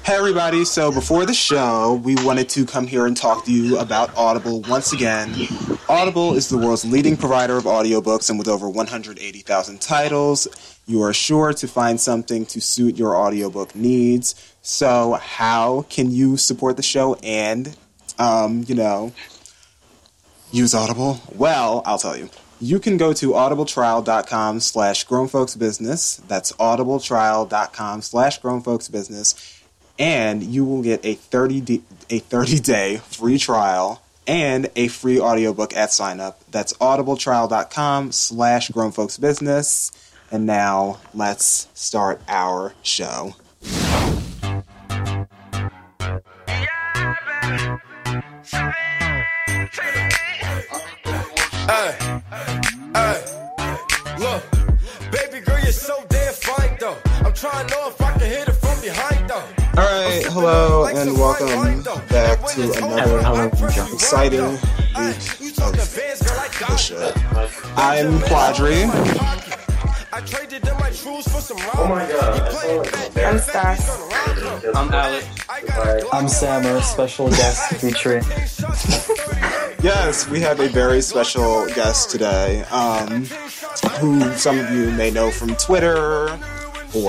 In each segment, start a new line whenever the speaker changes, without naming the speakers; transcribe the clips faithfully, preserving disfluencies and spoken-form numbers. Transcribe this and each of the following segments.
Hey everybody, so before the show, we wanted to come here and talk to you about Audible once again. Audible is the world's leading provider of audiobooks, and with over one hundred eighty thousand titles, you are sure to find something to suit your audiobook needs. So how can you support the show and, um, you know, use Audible? Well, I'll tell you. You can go to audibletrial.com slash grownfolksbusiness. That's audibletrial.com slash grownfolksbusiness. And you will get a thirty day, a thirty day free trial and a free audiobook at sign up. That's audibletrial.com slash grownfolksbusiness. And now let's start our show.
Hey, hey, look, baby girl, you're so damn fine though. I'm trying to know if I can hit it from behind though.
All right, hello and welcome back to another exciting week of the show. I'm Quadri.
Oh my god.
I'm Stas.
I'm Alex.
I'm Sammer, special guest featuring.
Yes, we have a very special guest today, um, who some of you may know from Twitter, or...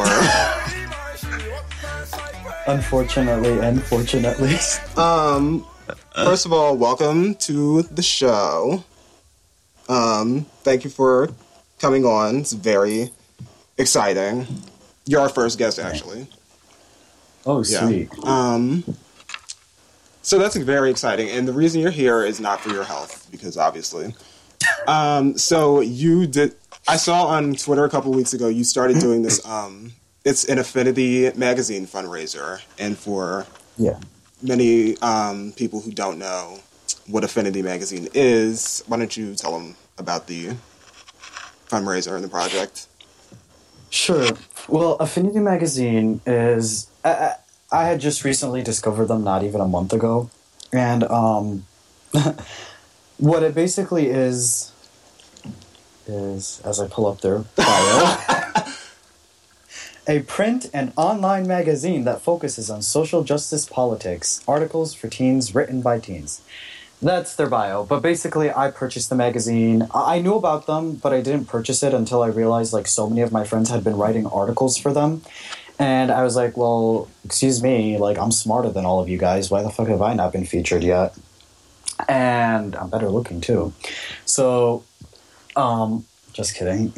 Unfortunately, unfortunately.
Um, first of all, welcome to the show. Um, thank you for coming on. It's very exciting. You're our first guest, actually.
Oh, sweet.
Yeah. Um, so that's very exciting. And the reason you're here is not for your health, because obviously. Um, so you did... I saw on Twitter a couple weeks ago, you started doing this... Um, It's an Affinity magazine fundraiser, and for
yeah.
many um, people who don't know what Affinity magazine is, why don't you tell them about the fundraiser and the project?
Sure. Well, Affinity magazine is... I, I had just recently discovered them, not even a month ago, and um, what it basically is, is, as I pull up their bio... a print and online magazine that focuses on social justice politics, articles for teens written by teens. That's their bio. But basically, I purchased the magazine. I knew about them, but I didn't purchase it until I realized like so many of my friends had been writing articles for them. And I was like, well, excuse me, like I'm smarter than all of you guys. Why the fuck have I not been featured yet? And I'm better looking too. So, um, just kidding.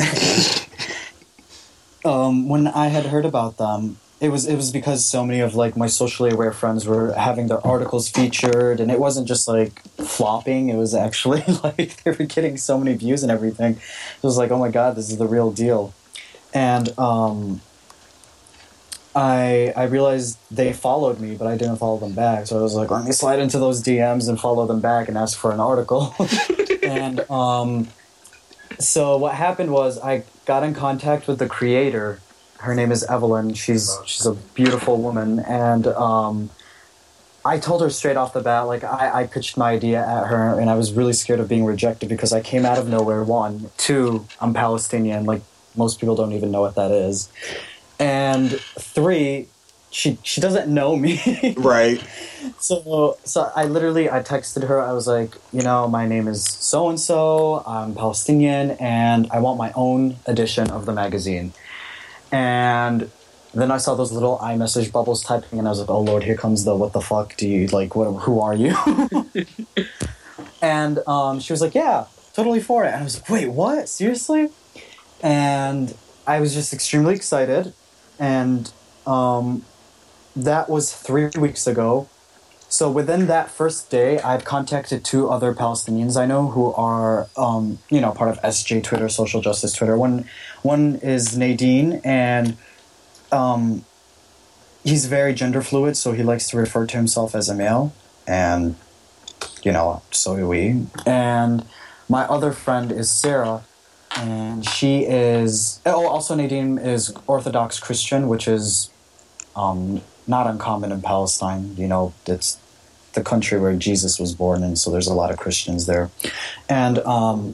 Um, when I had heard about them, it was it was because so many of like my socially aware friends were having their articles featured, and it wasn't just like flopping. It was actually like they were getting so many views and everything. It was like, oh my god, this is the real deal. And um, I I realized they followed me, but I didn't follow them back. So I was like, let me slide into those D Ms and follow them back and ask for an article. and um, so what happened was I got in contact with the creator. Her name is Evelyn. She's she's a beautiful woman, and um, I told her straight off the bat, like I, I pitched my idea at her, and I was really scared of being rejected because I came out of nowhere. One, two, I'm Palestinian. Like most people don't even know what that is, and three, she she doesn't know me.
Right.
So so I literally I texted her. I was like, you know, my name is so and so. I'm Palestinian, and I want my own edition of the magazine. And then I saw those little iMessage bubbles typing, and I was like, oh Lord, here comes the what the fuck do you like? What? Who are you? And um, she was like, yeah, totally for it. And I was like, wait, what? Seriously? And I was just extremely excited, and um, that was three weeks ago. So within that first day, I had contacted two other Palestinians I know who are, um, you know, part of S J Twitter, Social Justice Twitter. One, one is Nadine, and um, he's very gender fluid, so he likes to refer to himself as a male, and, you know, so do we. And my other friend is Sarah, and she is... Oh, also Nadine is Orthodox Christian, which is... Um, not uncommon in Palestine. You know, it's the country where Jesus was born, and so there's a lot of Christians there. And um,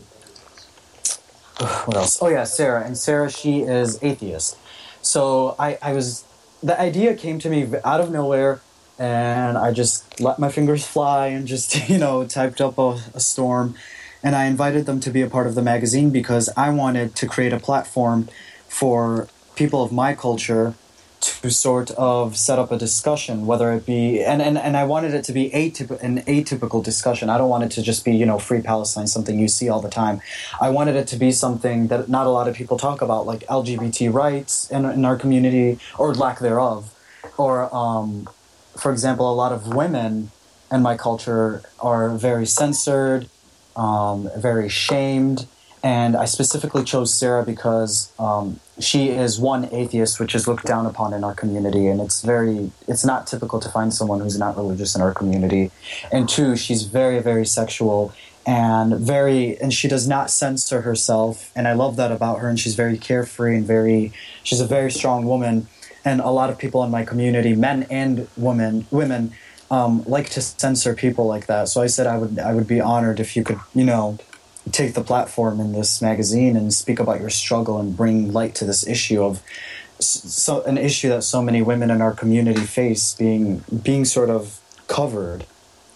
what else? Oh yeah, Sarah. And Sarah, she is atheist. So I, I was the idea came to me out of nowhere, and I just let my fingers fly and just, you know, typed up a, a storm. And I invited them to be a part of the magazine because I wanted to create a platform for people of my culture to sort of set up a discussion, whether it be, and, and, and I wanted it to be atyp- an atypical discussion. I don't want it to just be, you know, Free Palestine, something you see all the time. I wanted it to be something that not a lot of people talk about, like L G B T rights in, in our community, or lack thereof. Or, um, for example, a lot of women in my culture are very censored, um, very shamed. And I specifically chose Sarah because um, she is, one, atheist, which is looked down upon in our community, and it's very, it's not typical to find someone who's not religious in our community. And two, she's very, very sexual and very, and she does not censor herself, and I love that about her. And she's very carefree and very, she's a very strong woman. And a lot of people in my community, men and women, women, um, like to censor people like that. So I said I would, I would be honored if you could, you know, take the platform in this magazine and speak about your struggle and bring light to this issue of so an issue that so many women in our community face, being being sort of covered.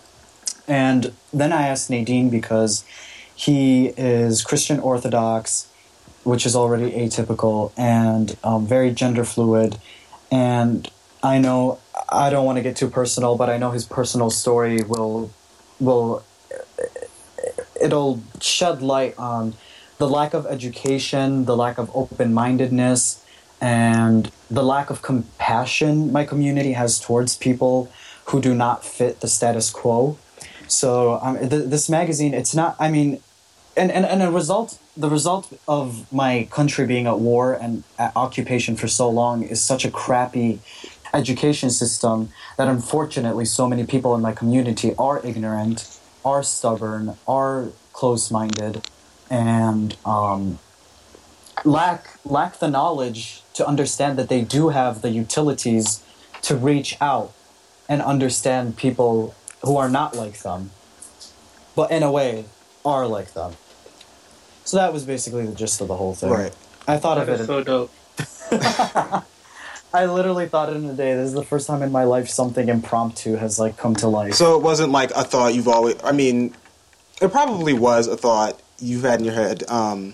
And then I asked Nadine because he is Christian Orthodox, which is already atypical, and um, very gender fluid. And I know, I don't want to get too personal, but I know his personal story will will it'll shed light on the lack of education, the lack of open-mindedness, and the lack of compassion my community has towards people who do not fit the status quo. So um, th- this magazine, it's not, I mean, and, and, and a result, the result of my country being at war and at occupation for so long is such a crappy education system that unfortunately so many people in my community are ignorant, are stubborn, are close-minded, and um, lack lack the knowledge to understand that they do have the utilities to reach out and understand people who are not like them, but in a way are like them. So that was basically the gist of the whole thing.
Right.
I thought
That
of it.
is so dope.
I literally thought it in a day. This is the first time in my life something impromptu has like come to life.
So it wasn't like a thought you've always, I mean, it probably was a thought you've had in your head. Um,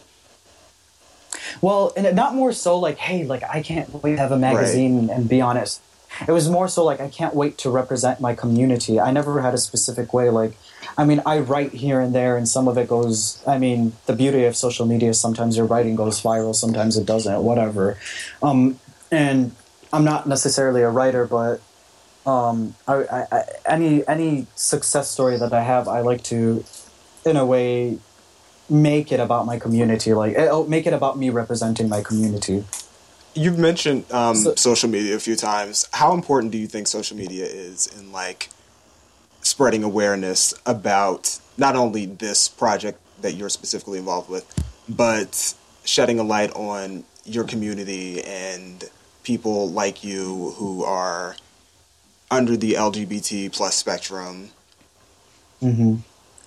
well, and it, not more so like, hey, like I can't wait to have a magazine right. and be honest. It was more so like I can't wait to represent my community. I never had a specific way. Like, I mean, I write here and there, and some of it goes. I mean, the beauty of social media is sometimes your writing goes viral, sometimes it doesn't. Whatever. Um, and I'm not necessarily a writer, but um, I, I, I, any any success story that I have, I like to, in a way, make it about my community. Like, oh, make it about me representing my community.
You've mentioned um,
so,
social media a few times. How important do you think social media is in like spreading awareness about not only this project that you're specifically involved with, but shedding a light on your community and people like you who are under the L G B T plus spectrum?
Mm-hmm.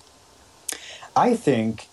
I think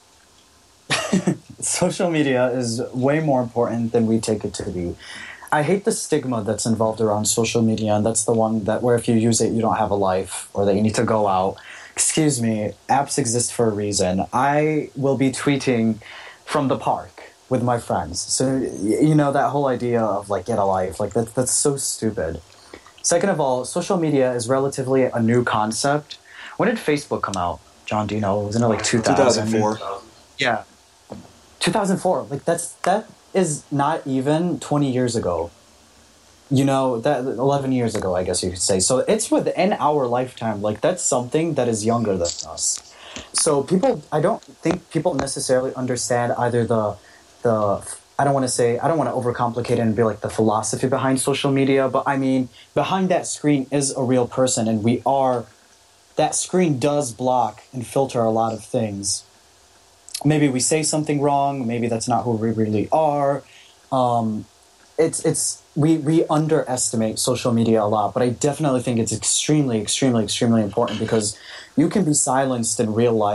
social media is way more important than we take it to be. I hate the stigma that's involved around social media, and that's the one that where if you use it, you don't have a life, or that you need to go out. Excuse me, apps exist for a reason. I will be tweeting from the park with my friends. So, you know, that whole idea of, like, get a life, like, that, that's so stupid. Second of all, social media is relatively a new concept. When did Facebook come out? John, do you know? Wasn't it, like, two thousand?
two thousand four.
Yeah. two thousand four. Like, that's that is not even twenty years ago. You know, that eleven years ago, I guess you could say. So it's within our lifetime. Like, that's something that is younger than us. So people, I don't think people necessarily understand either the, the I don't want to say, I don't want to overcomplicate it and be like the philosophy behind social media, but I mean, behind that screen is a real person, and we are, that screen does block and filter a lot of things. Maybe we say something wrong. Maybe that's not who we really are. Um, it's it's we we underestimate social media a lot, but I definitely think it's extremely, extremely, extremely important because you can be silenced in real life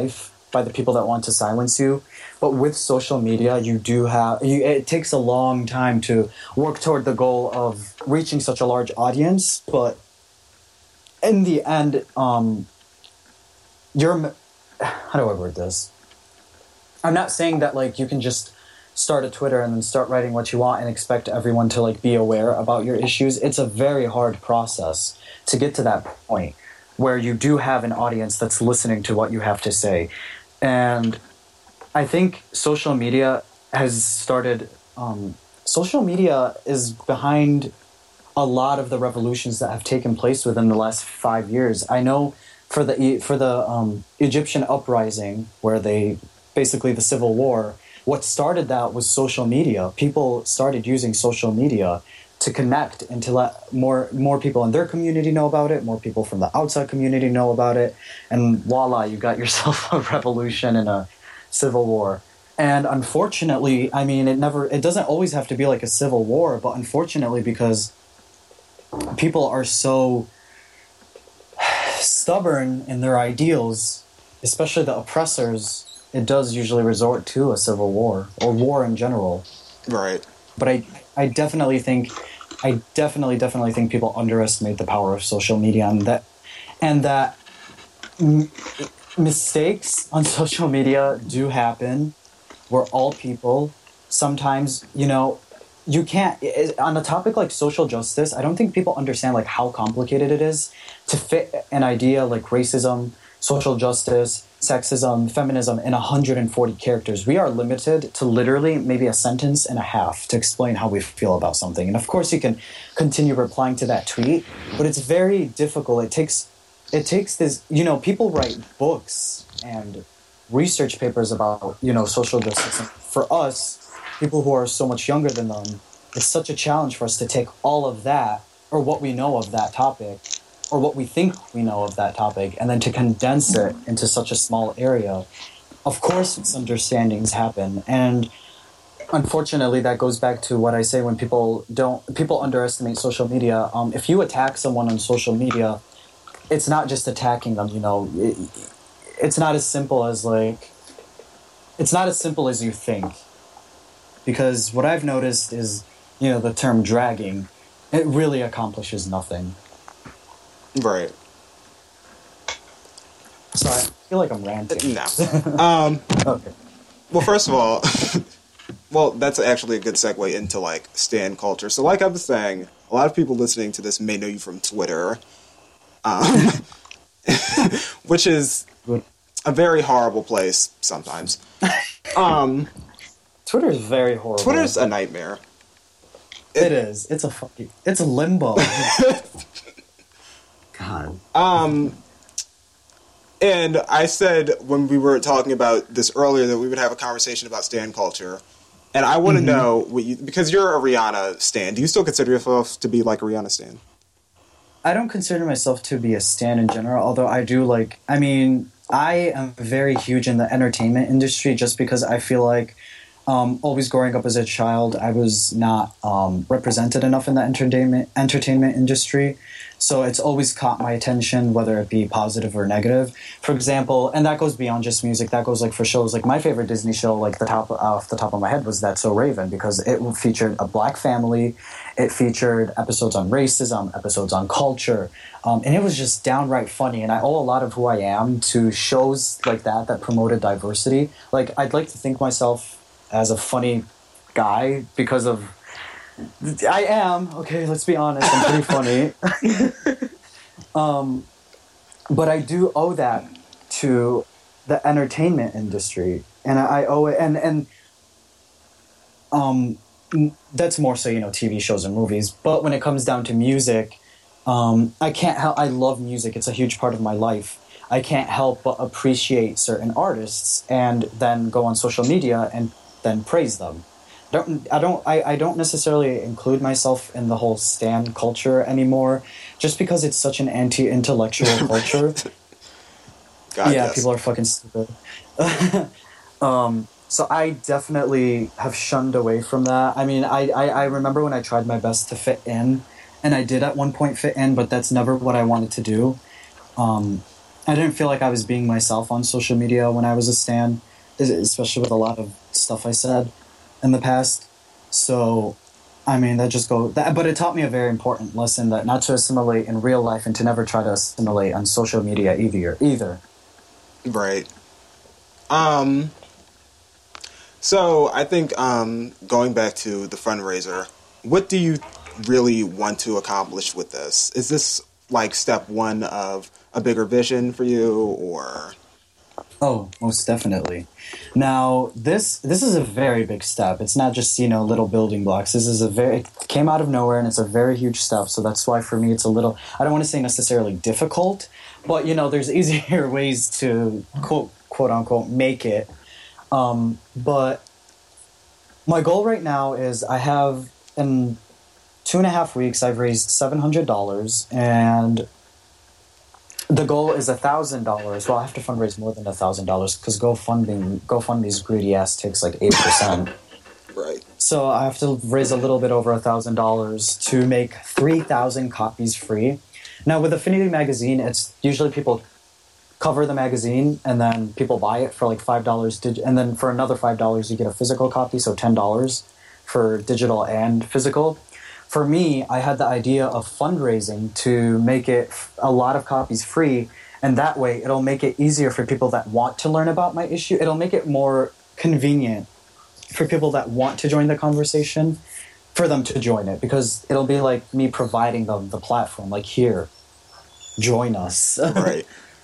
by the people that want to silence you. But with social media, you do have, you, it takes a long time to work toward the goal of reaching such a large audience. But in the end, um, you're, how do I word this? I'm not saying that like you can just start a Twitter and then start writing what you want and expect everyone to like be aware about your issues. It's a very hard process to get to that point where you do have an audience that's listening to what you have to say. And I think social media has started, um, social media is behind a lot of the revolutions that have taken place within the last five years. I know for the for the um, Egyptian uprising, where they, basically the civil war, what started that was social media. People started using social media to connect and to let more more people in their community know about it, more people from the outside community know about it, and voila, you got yourself a revolution and a civil war. And unfortunately, I mean, it never, it doesn't always have to be like a civil war, but unfortunately, because people are so stubborn in their ideals, especially the oppressors, it does usually resort to a civil war or war in general.
Right.
But I, I definitely think, I definitely, definitely think people underestimate the power of social media, and that, and that m- mistakes on social media do happen. We're all people. Sometimes, you know, you can't, on a topic like social justice, I don't think people understand like how complicated it is to fit an idea like racism, social justice, sexism, feminism in one hundred forty characters. We are limited to literally maybe a sentence and a half to explain how we feel about something. And of course you can continue replying to that tweet, but it's very difficult. It takes, it takes this, you know, people write books and research papers about, you know, social justice. And for us, people who are so much younger than them, it's such a challenge for us to take all of that, or what we know of that topic, or what we think we know of that topic, and then to condense it into such a small area. Of course, misunderstandings happen, and unfortunately, that goes back to what I say when people don't, people underestimate social media. Um, if you attack someone on social media, it's not just attacking them, you know. It, it's not as simple as like, it's not as simple as you think. Because what I've noticed is, you know, the term dragging, it really accomplishes nothing.
Right.
Sorry, I feel like I'm ranting.
No. um,
Okay.
well, first of all, well, that's actually a good segue into, like, stan culture. So, like I was saying, a lot of people listening to this may know you from Twitter, um, which is a very horrible place sometimes. Um,
Twitter is very horrible.
Twitter's a nightmare.
It, it is. It's a fucking... It's a limbo. God.
Um, and I said when we were talking about this earlier that we would have a conversation about stan culture. And I want to mm-hmm. know, what you, because you're a Rihanna stan, do you still consider yourself to be like a Rihanna stan?
I don't consider myself to be a stan in general, although I do like... I mean, I am very huge in the entertainment industry just because I feel like Um, always growing up as a child, I was not um, represented enough in the entertainment entertainment industry. So it's always caught my attention, whether it be positive or negative. For example, and that goes beyond just music. That goes like for shows. Like my favorite Disney show, like the top off the top of my head, was That's So Raven, because it featured a black family. It featured episodes on racism, episodes on culture, um, and it was just downright funny. And I owe a lot of who I am to shows like that that promoted diversity. Like I'd like to think myself as a funny guy because of I am okay. Let's be honest. I'm pretty funny, um, but I do owe that to the entertainment industry, and I, I owe it. And and um, that's more so, you know, T V shows and movies. But when it comes down to music, um, I can't help. I love music. It's a huge part of my life. I can't help but appreciate certain artists, and then go on social media and then praise them. Don't I don't I, I don't necessarily include myself in the whole stan culture anymore, just because it's such an anti-intellectual culture.
God,
yeah,
yes.
People are fucking stupid. um, so I definitely have shunned away from that. I mean, I, I, I remember when I tried my best to fit in, and I did at one point fit in, but that's never what I wanted to do. Um, I didn't feel like I was being myself on social media when I was a stan, especially with a lot of stuff I said in the past. So, I mean, that just go. That, but it taught me a very important lesson that not to assimilate in real life and to never try to assimilate on social media either. Either.
Right. Um. So I think um, going back to the fundraiser, what do you really want to accomplish with this? Is this like step one of a bigger vision for you, or?
Oh, most definitely. Now, this this is a very big step. It's not just, you know, little building blocks. This is a very, it came out of nowhere, and it's a very huge step. So that's why for me it's a little, I don't want to say necessarily difficult, but, you know, there's easier ways to quote, quote unquote, make it. Um, but my goal right now is I have, in two and a half weeks, I've raised seven hundred dollars, and the goal is one thousand dollars. Well, I have to fundraise more than one thousand dollars because GoFundMe, GoFundMe's greedy ass takes like eight percent.
Right.
So I have to raise a little bit over one thousand dollars to make three thousand copies free. Now, with Affinity Magazine, it's usually people cover the magazine and then people buy it for like five dollars. Dig- and then for another five dollars, you get a physical copy, so ten dollars for digital and physical. For me, I had the idea of fundraising to make it a lot of copies free, and that way it'll make it easier for people that want to learn about my issue. It'll make it more convenient for people that want to join the conversation for them to join it, because it'll be like me providing them the platform, like, here, join us.
Right.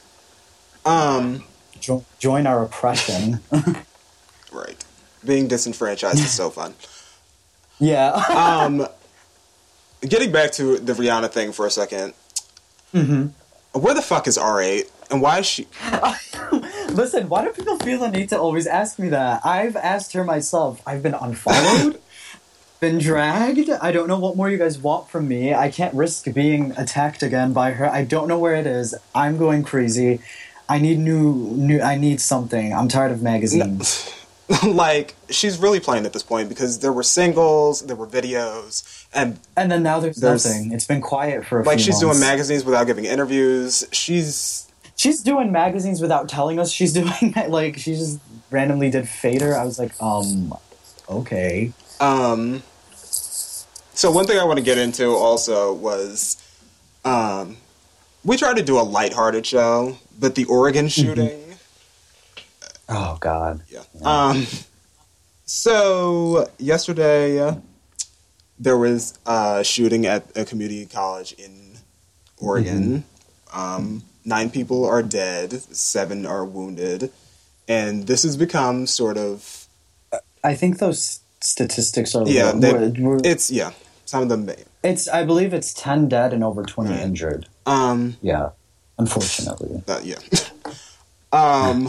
Um,
jo- join our oppression.
Right. Being disenfranchised is so fun.
Yeah.
um, getting back to the Rihanna thing for a second.
Mm-hmm.
Where the fuck is R eight? And why is she...
Listen, why do people feel the need to always ask me that? I've asked her myself. I've been unfollowed, been dragged. I don't know what more you guys want from me. I can't risk being attacked again by her. I don't know where it is. I'm going crazy. I need new, new. I need something. I'm tired of magazines.
No, like, she's really playing at this point because there were singles, there were videos, and
and then now there's,
there's
nothing. It's been quiet for a
like
few
she's
months.
doing magazines without giving interviews. She's
she's doing magazines without telling us she's doing it. Like, she just randomly did Fader. I was like, um, okay.
Um. So one thing I want to get into also was, um, we tried to do a lighthearted show, but the Oregon shooting. Mm-hmm.
Oh God.
Yeah. yeah. Um. So yesterday, uh, there was a shooting at a community college in Oregon. Mm-hmm. Um, nine people are dead, seven are wounded, and this has become sort of.
I think those statistics are.
Yeah,
low.
they,
we're, we're,
it's yeah. Some of them.
It's. I believe it's ten dead and over twenty
right.
injured.
Um.
Yeah. Unfortunately.
Uh, yeah. um.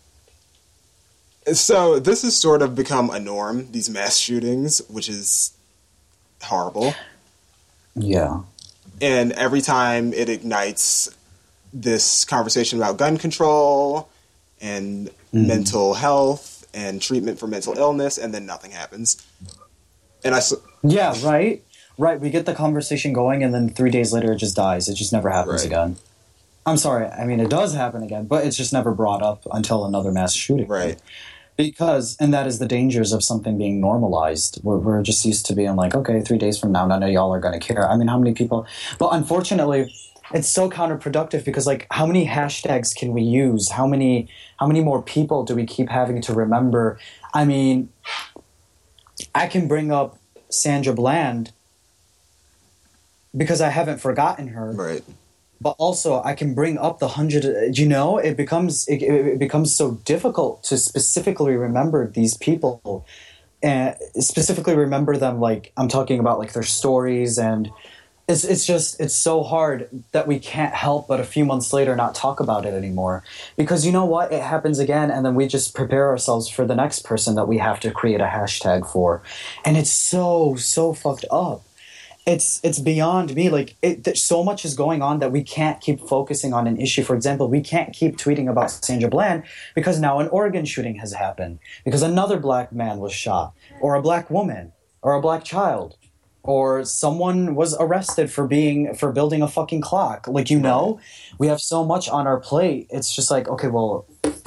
So this has sort of become a norm, these mass shootings, which is horrible.
Yeah.
And every time it ignites this conversation about gun control and mm. mental health and treatment for mental illness, and then nothing happens. And I...
Yeah, right? Right, we get the conversation going, and then three days later it just dies. It just never happens
right.
again. I'm sorry, I mean, it does happen again, but it's just never brought up until another mass shooting.
Right.
Because, and that is the dangers of something being normalized. We're, we're just used to being like, okay, three days from now, none of y'all are going to care. I mean, how many people... But unfortunately, it's so counterproductive because, like, how many hashtags can we use? How many, how many more people do we keep having to remember? I mean, I can bring up Sandra Bland because I haven't forgotten her.
Right.
But also, I can bring up the hundred. You know, it becomes it, it becomes so difficult to specifically remember these people, and specifically remember them. Like, I'm talking about, like, their stories, and it's it's just it's so hard that we can't help but a few months later not talk about it anymore. Because you know what, it happens again, and then we just prepare ourselves for the next person that we have to create a hashtag for, and it's so so fucked up. It's it's beyond me. Like, it, th- so much is going on that we can't keep focusing on an issue. For example, we can't keep tweeting about Sandra Bland because now an Oregon shooting has happened, because another black man was shot, or a black woman, or a black child. or someone was arrested for being for building a fucking clock. Like, you know, we have so much on our plate. It's just like, okay, well,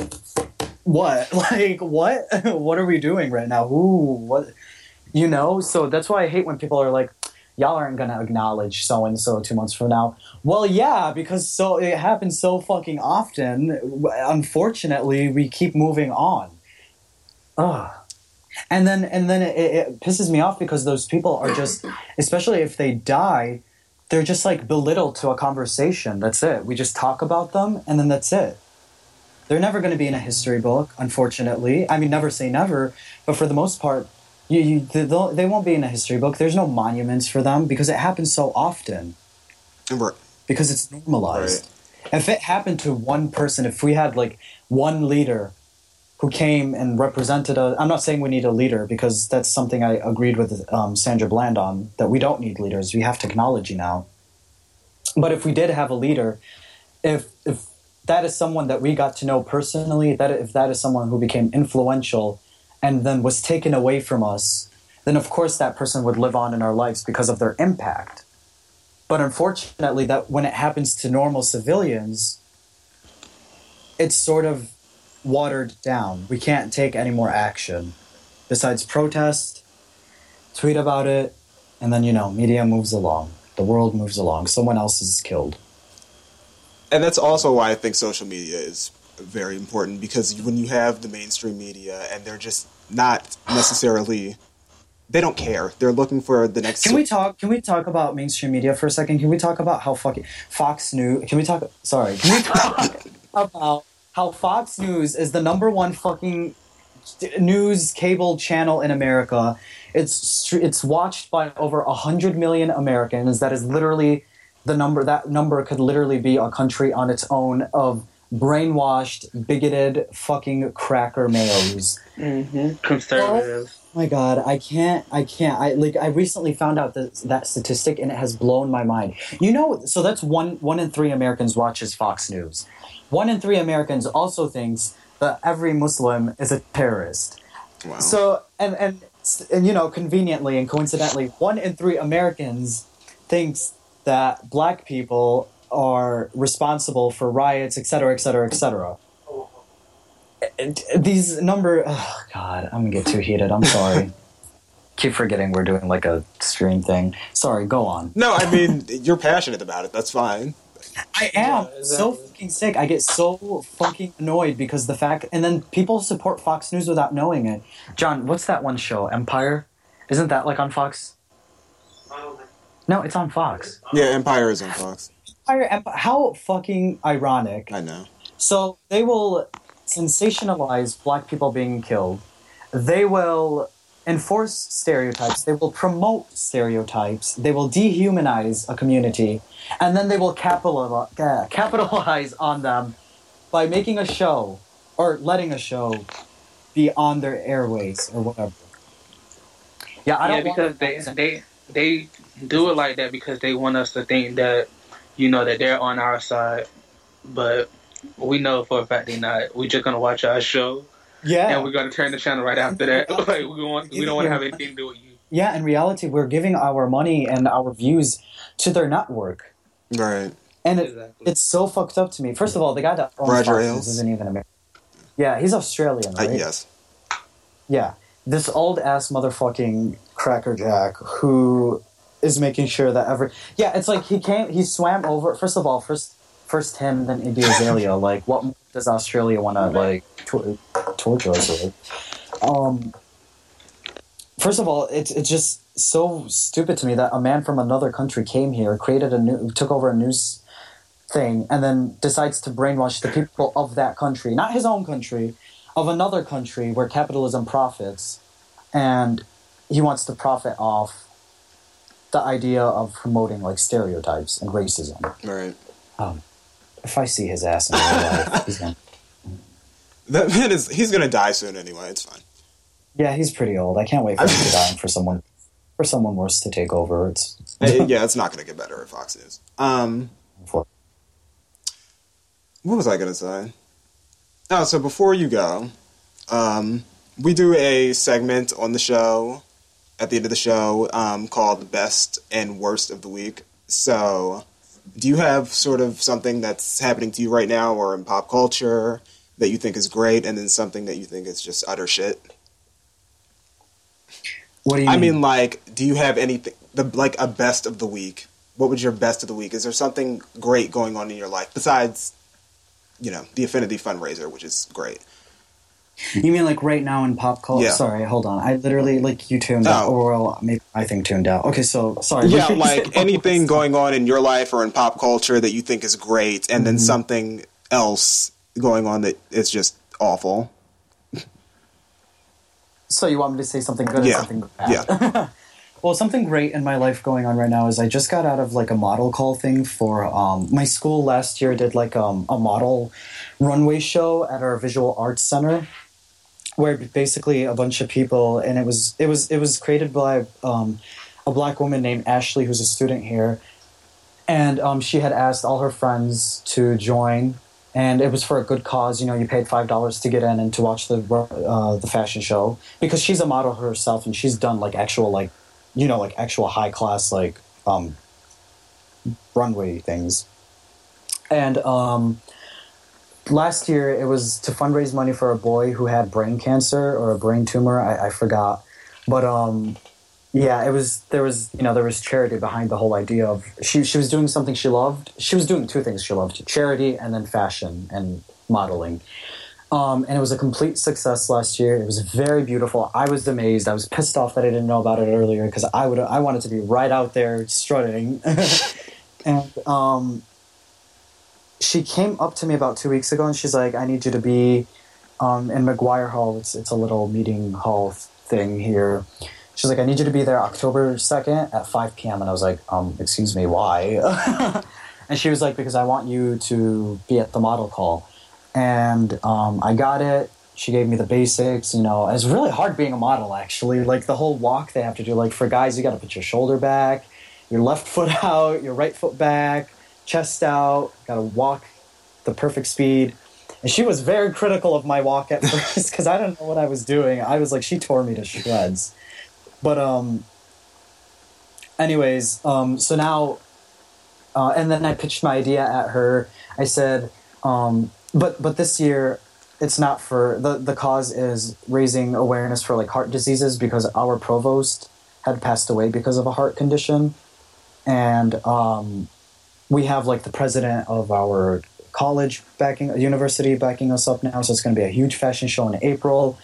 what? Like, what? What are we doing right now? Who? What? You know? So that's why I hate when people are like, y'all aren't gonna acknowledge so and so two months from now. Well, yeah, because so it happens so fucking often. Unfortunately, we keep moving on. Ugh. And then and then it, it pisses me off because those people are just, especially if they die, they're just like belittled to a conversation. That's it. We just talk about them and then that's it. They're never going to be in a history book, unfortunately. I mean, never say never, but for the most part, you, you they, they won't be in a history book. There's no monuments for them because it happens so often.
Right.
Because it's normalized.
Right.
If it happened to one person, if we had like one leader who came and represented a... I'm not saying we need a leader because that's something I agreed with um, Sandra Bland on, that we don't need leaders. We have technology now. But if we did have a leader, if if that is someone that we got to know personally, that if that is someone who became influential and then was taken away from us, then of course that person would live on in our lives because of their impact. But unfortunately, that when it happens to normal civilians, it's sort of watered down. We can't take any more action besides protest, tweet about it, and then, you know, media moves along. The world moves along. Someone else is killed.
And that's also why I think social media is very important, because when you have the mainstream media and they're just not necessarily, they don't care. They're looking for the next...
Can we talk, can we talk about mainstream media for a second? Can we talk about how fucking Fox News... Can we talk... Sorry. Can we talk about how Fox News is the number one fucking news cable channel in America? It's it's watched by over one hundred million Americans. That is literally the number. That number could literally be a country on its own of brainwashed, bigoted, fucking cracker mayos.
Mm-hmm. Conservative.
Oh my God, I can't, I can't. I like. I recently found out that that statistic, and it has blown my mind. You know, so that's one one in three Americans watches Fox News. One in three Americans also thinks that every Muslim is a terrorist.
Wow.
So and and and you know, conveniently and coincidentally, one in three Americans thinks that black people are responsible for riots, et cetera, et cetera, et cetera. These number, oh God, I'm gonna get too heated. I'm sorry. Keep forgetting we're doing like a stream thing. Sorry, go on.
No, I mean, you're passionate about it. That's fine.
I am yeah, so fucking sick. I get so fucking annoyed because the fact, and then people support Fox News without knowing it. John, what's that one show? Empire? Isn't that like on Fox? No, it's on Fox.
Yeah, Empire is on Fox.
Empire, Empire. How fucking ironic.
I know.
So they will sensationalize black people being killed. They will enforce stereotypes. They will promote stereotypes. They will dehumanize a community. And then they will capitalize, uh, capitalize on them by making a show or letting a show be on their airways or whatever. Yeah, I don't
yeah, because they, they they do it like that because they want us to think that, you know, that they're on our side. But we know for a fact they're not. We're just going to watch our show.
Yeah.
And we're going to turn the channel right after that. Like, we, want, we don't want to have anything to do with you.
Yeah, in reality, we're giving our money and our views to their network.
Right.
And it, exactly. It's so fucked up to me. First of all, the guy that owns
Roger
Fox
Ailes
isn't even American. Yeah, he's Australian, right?
Uh, yes.
Yeah. This old-ass motherfucking crackerjack who is making sure that every... Yeah, it's like he came... He swam over... First of all, first first him, then Iggy Azalea. Like, what does Australia want to, like, to- torture us with? Um... First of all, it's it's just so stupid to me that a man from another country came here, created a new, took over a news thing, and then decides to brainwash the people of that country, not his own country, of another country where capitalism profits, and he wants to profit off the idea of promoting like stereotypes and racism.
Right.
Um, if I see his ass in real life, he's gonna.
That man is. He's gonna die soon anyway. It's fine.
Yeah, he's pretty old. I can't wait for him to die and for someone for someone worse to take over. It's
yeah, it's not going to get better at Fox News. Um, what was I going to say? Oh, so before you go, um, we do a segment on the show at the end of the show um, called Best and Worst of the Week. So, do you have sort of something that's happening to you right now or in pop culture that you think is great, and then something that you think is just utter shit?
What do you
I
mean?
mean, like, do you have anything, the like a best of the week? What was your best of the week? Is there something great going on in your life besides, you know, the Affinity fundraiser, which is great?
You mean like right now in pop culture?
Yeah.
Sorry, hold on. I literally, like, you tuned out.
Oh.
Or, well, maybe I think tuned out. Okay, so, sorry.
Yeah, like anything going on in your life or in pop culture that you think is great, and then
Mhm.
something else going on that is just awful.
So you want me to say something good
Yeah.
or something bad?
Yeah.
Well, something great in my life going on right now is I just got out of like a model call thing for um, my school last year did like um, a model runway show at our visual arts center, where basically a bunch of people, and it was it was it was created by um, a black woman named Ashley, who's a student here, and um, she had asked all her friends to join, and it was for a good cause. You know, you paid five dollars to get in and to watch the uh, the fashion show, because she's a model herself and she's done like actual like. you know, like actual high class, like, um, runway things. And, um, last year it was to fundraise money for a boy who had brain cancer or a brain tumor. I, I forgot. But, um, yeah, it was, there was, you know, there was charity behind the whole idea of, she, she was doing something she loved. She was doing two things she loved, charity and then fashion and modeling. Um, and it was a complete success last year. It was very beautiful. I was amazed. I was pissed off that I didn't know about it earlier, because I would I wanted to be right out there strutting. And um, she came up to me about two weeks ago, and she's like, "I need you to be um, in McGuire Hall. It's it's a little meeting hall thing here." She's like, "I need you to be there October second at five p.m." And I was like, um, "Excuse me, why?" And she was like, "Because I want you to be at the model call." And um, I got it. She gave me the basics, you know. It's really hard being a model, actually. Like, the whole walk they have to do. Like, for guys, you got to put your shoulder back, your left foot out, your right foot back, chest out. Got to walk the perfect speed. And she was very critical of my walk at first, because I didn't know what I was doing. I was like, she tore me to shreds. But, um, anyways, um, so now, uh, and then I pitched my idea at her. I said, um, But but this year, it's not for the the cause is raising awareness for like heart diseases, because our provost had passed away because of a heart condition, and um, we have like the president of our college backing, university backing us up now. So it's going to be a huge fashion show in April.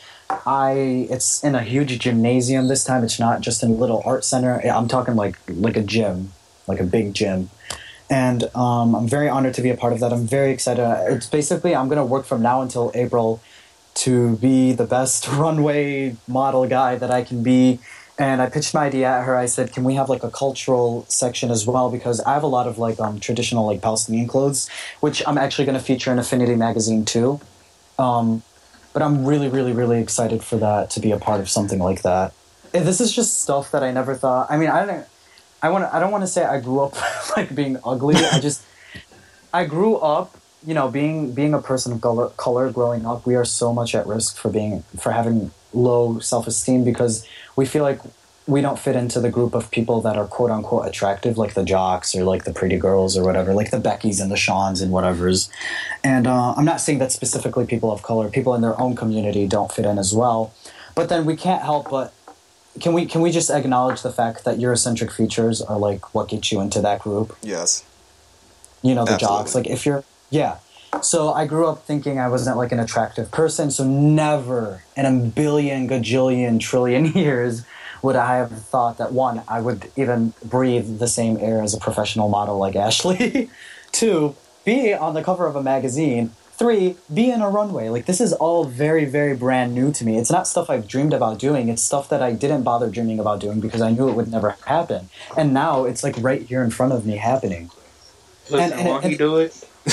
I it's in a huge gymnasium this time. It's not just in a little art center. I'm talking like like a gym, like a big gym. And um, I'm very honored to be a part of that. I'm very excited. It's basically, I'm going to work from now until April to be the best runway model guy that I can be. And I pitched my idea at her. I said, can we have like a cultural section as well? Because I have a lot of like um, traditional like Palestinian clothes, which I'm actually going to feature in Affinity magazine too. Um, but I'm really, really, really excited for that, to be a part of something like that. And this is just stuff that I never thought. I mean, I don't. I want. I don't want to say I grew up like being ugly. I just, I grew up, you know, being being a person of color. Color growing up, we are so much at risk for being for having low self-esteem, because we feel like we don't fit into the group of people that are quote unquote attractive, like the jocks or like the pretty girls or whatever, like the Beckys and the Shawns and whatever's. And uh, I'm not saying that specifically people of color, people in their own community don't fit in as well. But then we can't help but. Can we can we just acknowledge the fact that Eurocentric features are like what gets you into that group?
Yes.
You know, the
Absolutely.
jocks. Like if you're yeah. So I grew up thinking I wasn't like an attractive person, so never in a billion, gajillion, trillion years would I have thought that one, I would even breathe the same air as a professional model like Ashley. Two, be on the cover of a magazine. Three, be in a runway. Like, this is all very, very brand new to me. It's not stuff I've dreamed about doing. It's stuff that I didn't bother dreaming about doing because I knew it would never happen. And now it's, like, right here in front of me happening.
Listen,
And- and-
won't he
and-
do it?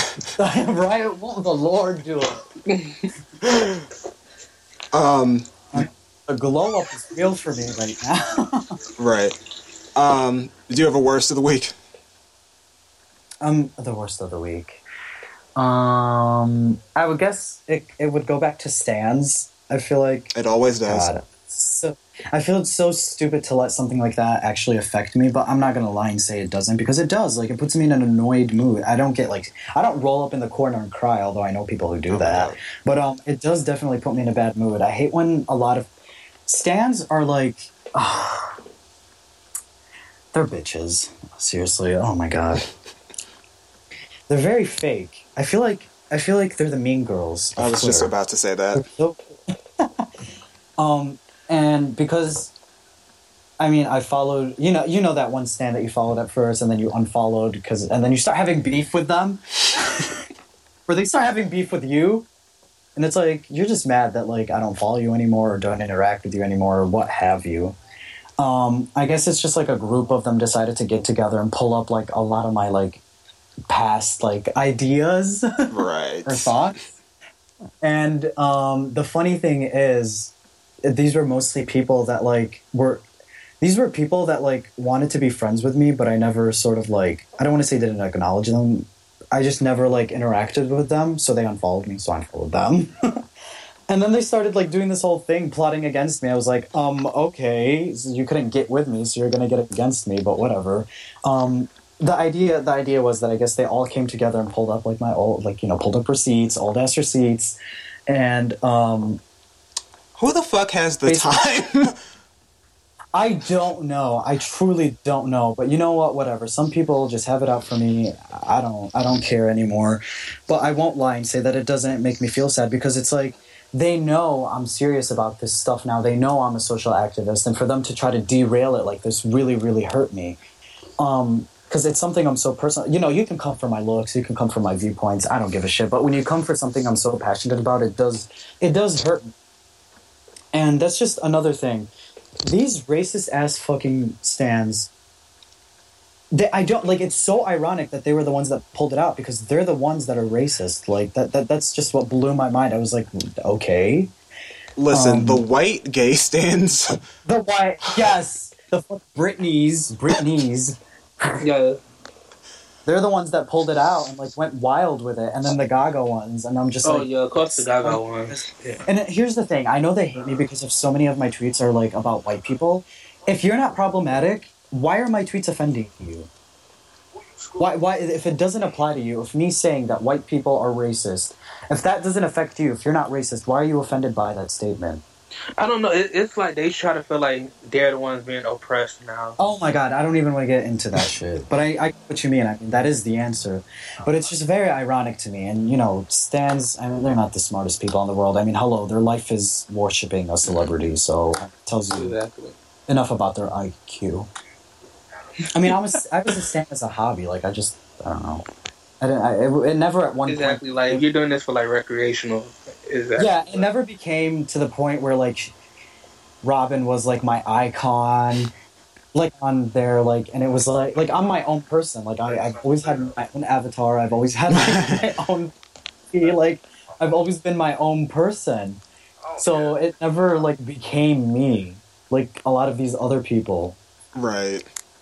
Right? Won't the Lord do it?
Um,
The glow up is real for me right now.
right. Um, do you have a worst of the week?
Um, the worst of the week. Um, I would guess it it would go back to Stans. I feel like
It always does.
God, so I feel it's so stupid to let something like that actually affect me, but I'm not gonna lie and say it doesn't, because it does. Like, it puts me in an annoyed mood. I don't get like I don't roll up in the corner and cry, although I know people who do
Oh,
that.
God.
But um, it does definitely put me in a bad mood. I hate when a lot of stans are like, ah, they're bitches. Seriously, oh my god, they're very fake. I feel like I feel like they're the mean girls. of
I was just
Twitter.
about to say that.
So- um, and because, I mean, I followed, you know, you know that one stand that you followed at first, and then you unfollowed because, and then you start having beef with them, where they start having beef with you, and it's like you're just mad that like I don't follow you anymore or don't interact with you anymore or what have you. Um, I guess it's just like a group of them decided to get together and pull up like a lot of my like past like ideas.
Right.
Or thoughts. And um, the funny thing is, these were mostly people that like were, these were people that like wanted to be friends with me, but I never sort of like, I don't want to say didn't acknowledge them. I just never like interacted with them, so they unfollowed me, so I unfollowed them. And then they started like doing this whole thing, plotting against me. I was like, um, okay, so you couldn't get with me, so you're gonna get against me, but whatever. Um, the idea, the idea was that I guess they all came together and pulled up like my old, like you know, pulled up receipts, old ass receipts, and um,
Who the fuck has the
Basically-
time?
I don't know. I truly don't know. But you know what? Whatever. Some people just have it out for me. I don't. I don't care anymore. But I won't lie and say that it doesn't make me feel sad, because it's like they know I'm serious about this stuff now. They know I'm a social activist, and for them to try to derail it like this really, really hurt me. Um, because it's something I'm so personal. You know, you can come for my looks, you can come for my viewpoints. I don't give a shit. But when you come for something I'm so passionate about, it does. It does hurt me. And that's just another thing. These racist ass fucking stands. They, I don't like. It's so ironic that they were the ones that pulled it out, because they're the ones that are racist. Like that. that that's just what blew my mind. I was like, okay.
Listen,
Um,
the white gay stands.
The why? Yes, the fuck Britneys, Britneys.
Yeah.
They're the ones that pulled it out and like went wild with it, and then the Gaga ones, and I'm just
Oh
like,
yeah, of course the Gaga ones. Yeah.
And here's the thing: I know they hate me because of so many of my tweets are like about white people. If you're not problematic, why are my tweets offending you? Why? Why? If it doesn't apply to you, if me saying that white people are racist, if that doesn't affect you, if you're not racist, why are you offended by that statement?
I don't know. It, it's like they try to feel like they're the ones being oppressed now.
Oh my god, I don't even want to get into that shit. But I, I get what you mean. I mean, that is the answer. But it's just very ironic to me. And, you know, stans, I mean, they're not the smartest people in the world. I mean, hello, their life is worshipping a celebrity, so it tells you
Exactly.
enough about their I Q. I mean, I was, I was a stan as a hobby. Like, I just, I don't know. I didn't, I, it, it never at one
Exactly.
point...
Like you're doing this for like recreational. Exactly.
Yeah, it never became to the point where, like, Robin was, like, my icon, like, on there, like, and it was, like, like, I'm my own person. Like, I, I've always had my own avatar. I've always had, like, my own, like, I've always been my own person. So it never, like, became me, like a lot of these other people.
Right.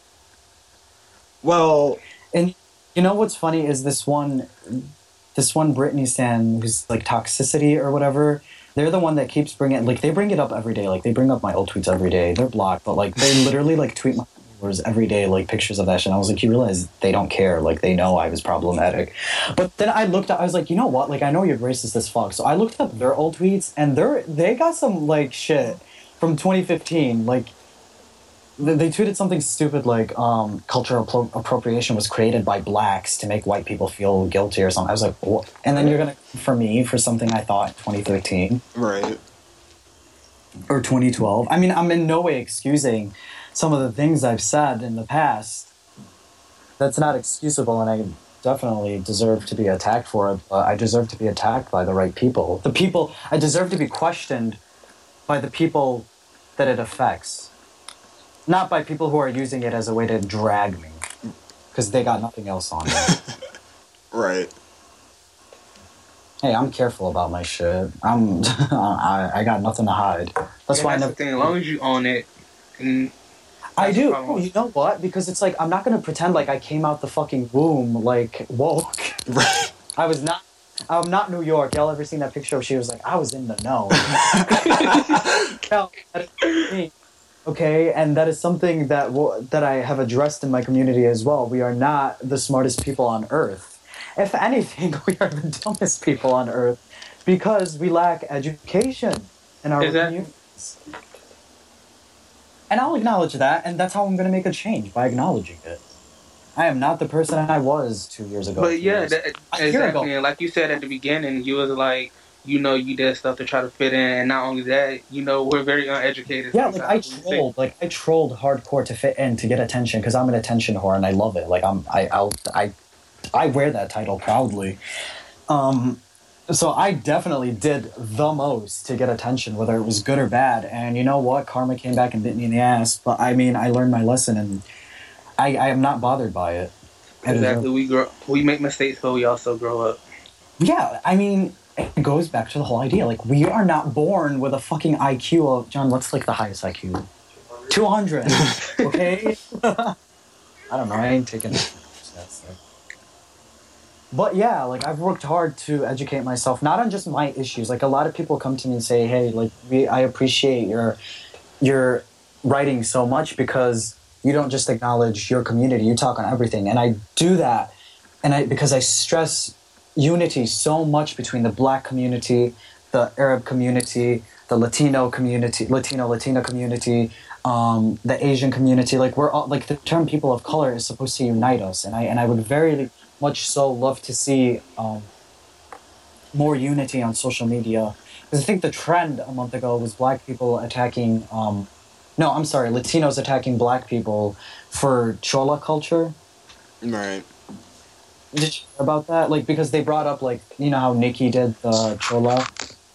Well,
And you know what's funny is this one, this one Britney stan who's like Toxicity or whatever. They're the one that keeps bringing like they bring it up every day. Like they bring up my old tweets every day. They're blocked, but like they literally like tweet my followers every day, like pictures of that shit. And I was like, you realize they don't care. Like they know I was problematic. But then I looked. I was like, you know what? Like I know you're racist as fuck. So I looked up their old tweets, and they're they got some like shit from twenty fifteen. Like. They tweeted something stupid like um, cultural appro- appropriation was created by blacks to make white people feel guilty or something. I was like, what? And then you're going to, for me, for something I thought in twenty thirteen
right.
or twenty twelve. I mean, I'm in no way excusing some of the things I've said in the past. That's not excusable, and I definitely deserve to be attacked for it. But I deserve to be attacked by the right people. The people, I deserve to be questioned by the people that it affects. Not by people who are using it as a way to drag me. Because they got nothing else on it.
Right.
Hey, I'm careful about my shit. I'm, I, I got nothing to hide. That's
And
why I
that's
never...
the thing. As long as you own it, and
I
that's the
do.
problem.
You know what? Because it's like, I'm not going to pretend like I came out the fucking womb, like, woke.
Right.
I was not I'm not New York. Y'all ever seen that picture where she was like, I was in the know? Cal, that is me. Okay, and that is something that w- that I have addressed in my community as well. We are not the smartest people on earth. If anything, we are the dumbest people on earth because we lack education in our
Is that-
communities. And I'll acknowledge that, and that's how I'm going to make a change, by acknowledging it. I am not the person I was two years ago.
But yeah,
years.
that,
A year
exactly.
ago.
And like you said at the beginning, you was like, you know, you did stuff to try to fit in, and not only that, you know, we're very uneducated.
Yeah, like I
sometimes.
trolled, like I trolled hardcore to fit in to get attention because I'm an attention whore and I love it. Like I'm, I, I'll, I, I wear that title proudly. Um, so I definitely did the most to get attention, whether it was good or bad. And you know what? Karma came back and bit me in the ass. But I mean, I learned my lesson, and I, I am not bothered by it.
Exactly. We grow, we make mistakes, but we also grow up.
Yeah, I mean, it goes back to the whole idea. Like, we are not born with a fucking I Q of... John, what's, like, the highest I Q? two hundred, okay? I don't know, I ain't taking... But, yeah, like, I've worked hard to educate myself, not on just my issues. Like, a lot of people come to me and say, hey, like, we, I appreciate your your writing so much because you don't just acknowledge your community, you talk on everything. And I do that and I because I stress... unity so much between the Black community, the Arab community, the Latino community, Latino Latina community, um, the Asian community. Like we're all like the term "people of color" is supposed to unite us, and I and I would very much so love to see um, more unity on social media. Because I think the trend a month ago was Black people attacking. Um, no, I'm sorry, Latinos attacking Black people for Chola culture.
Right.
Did you hear about that? Like, because they brought up, like, you know how Nicki did the Chola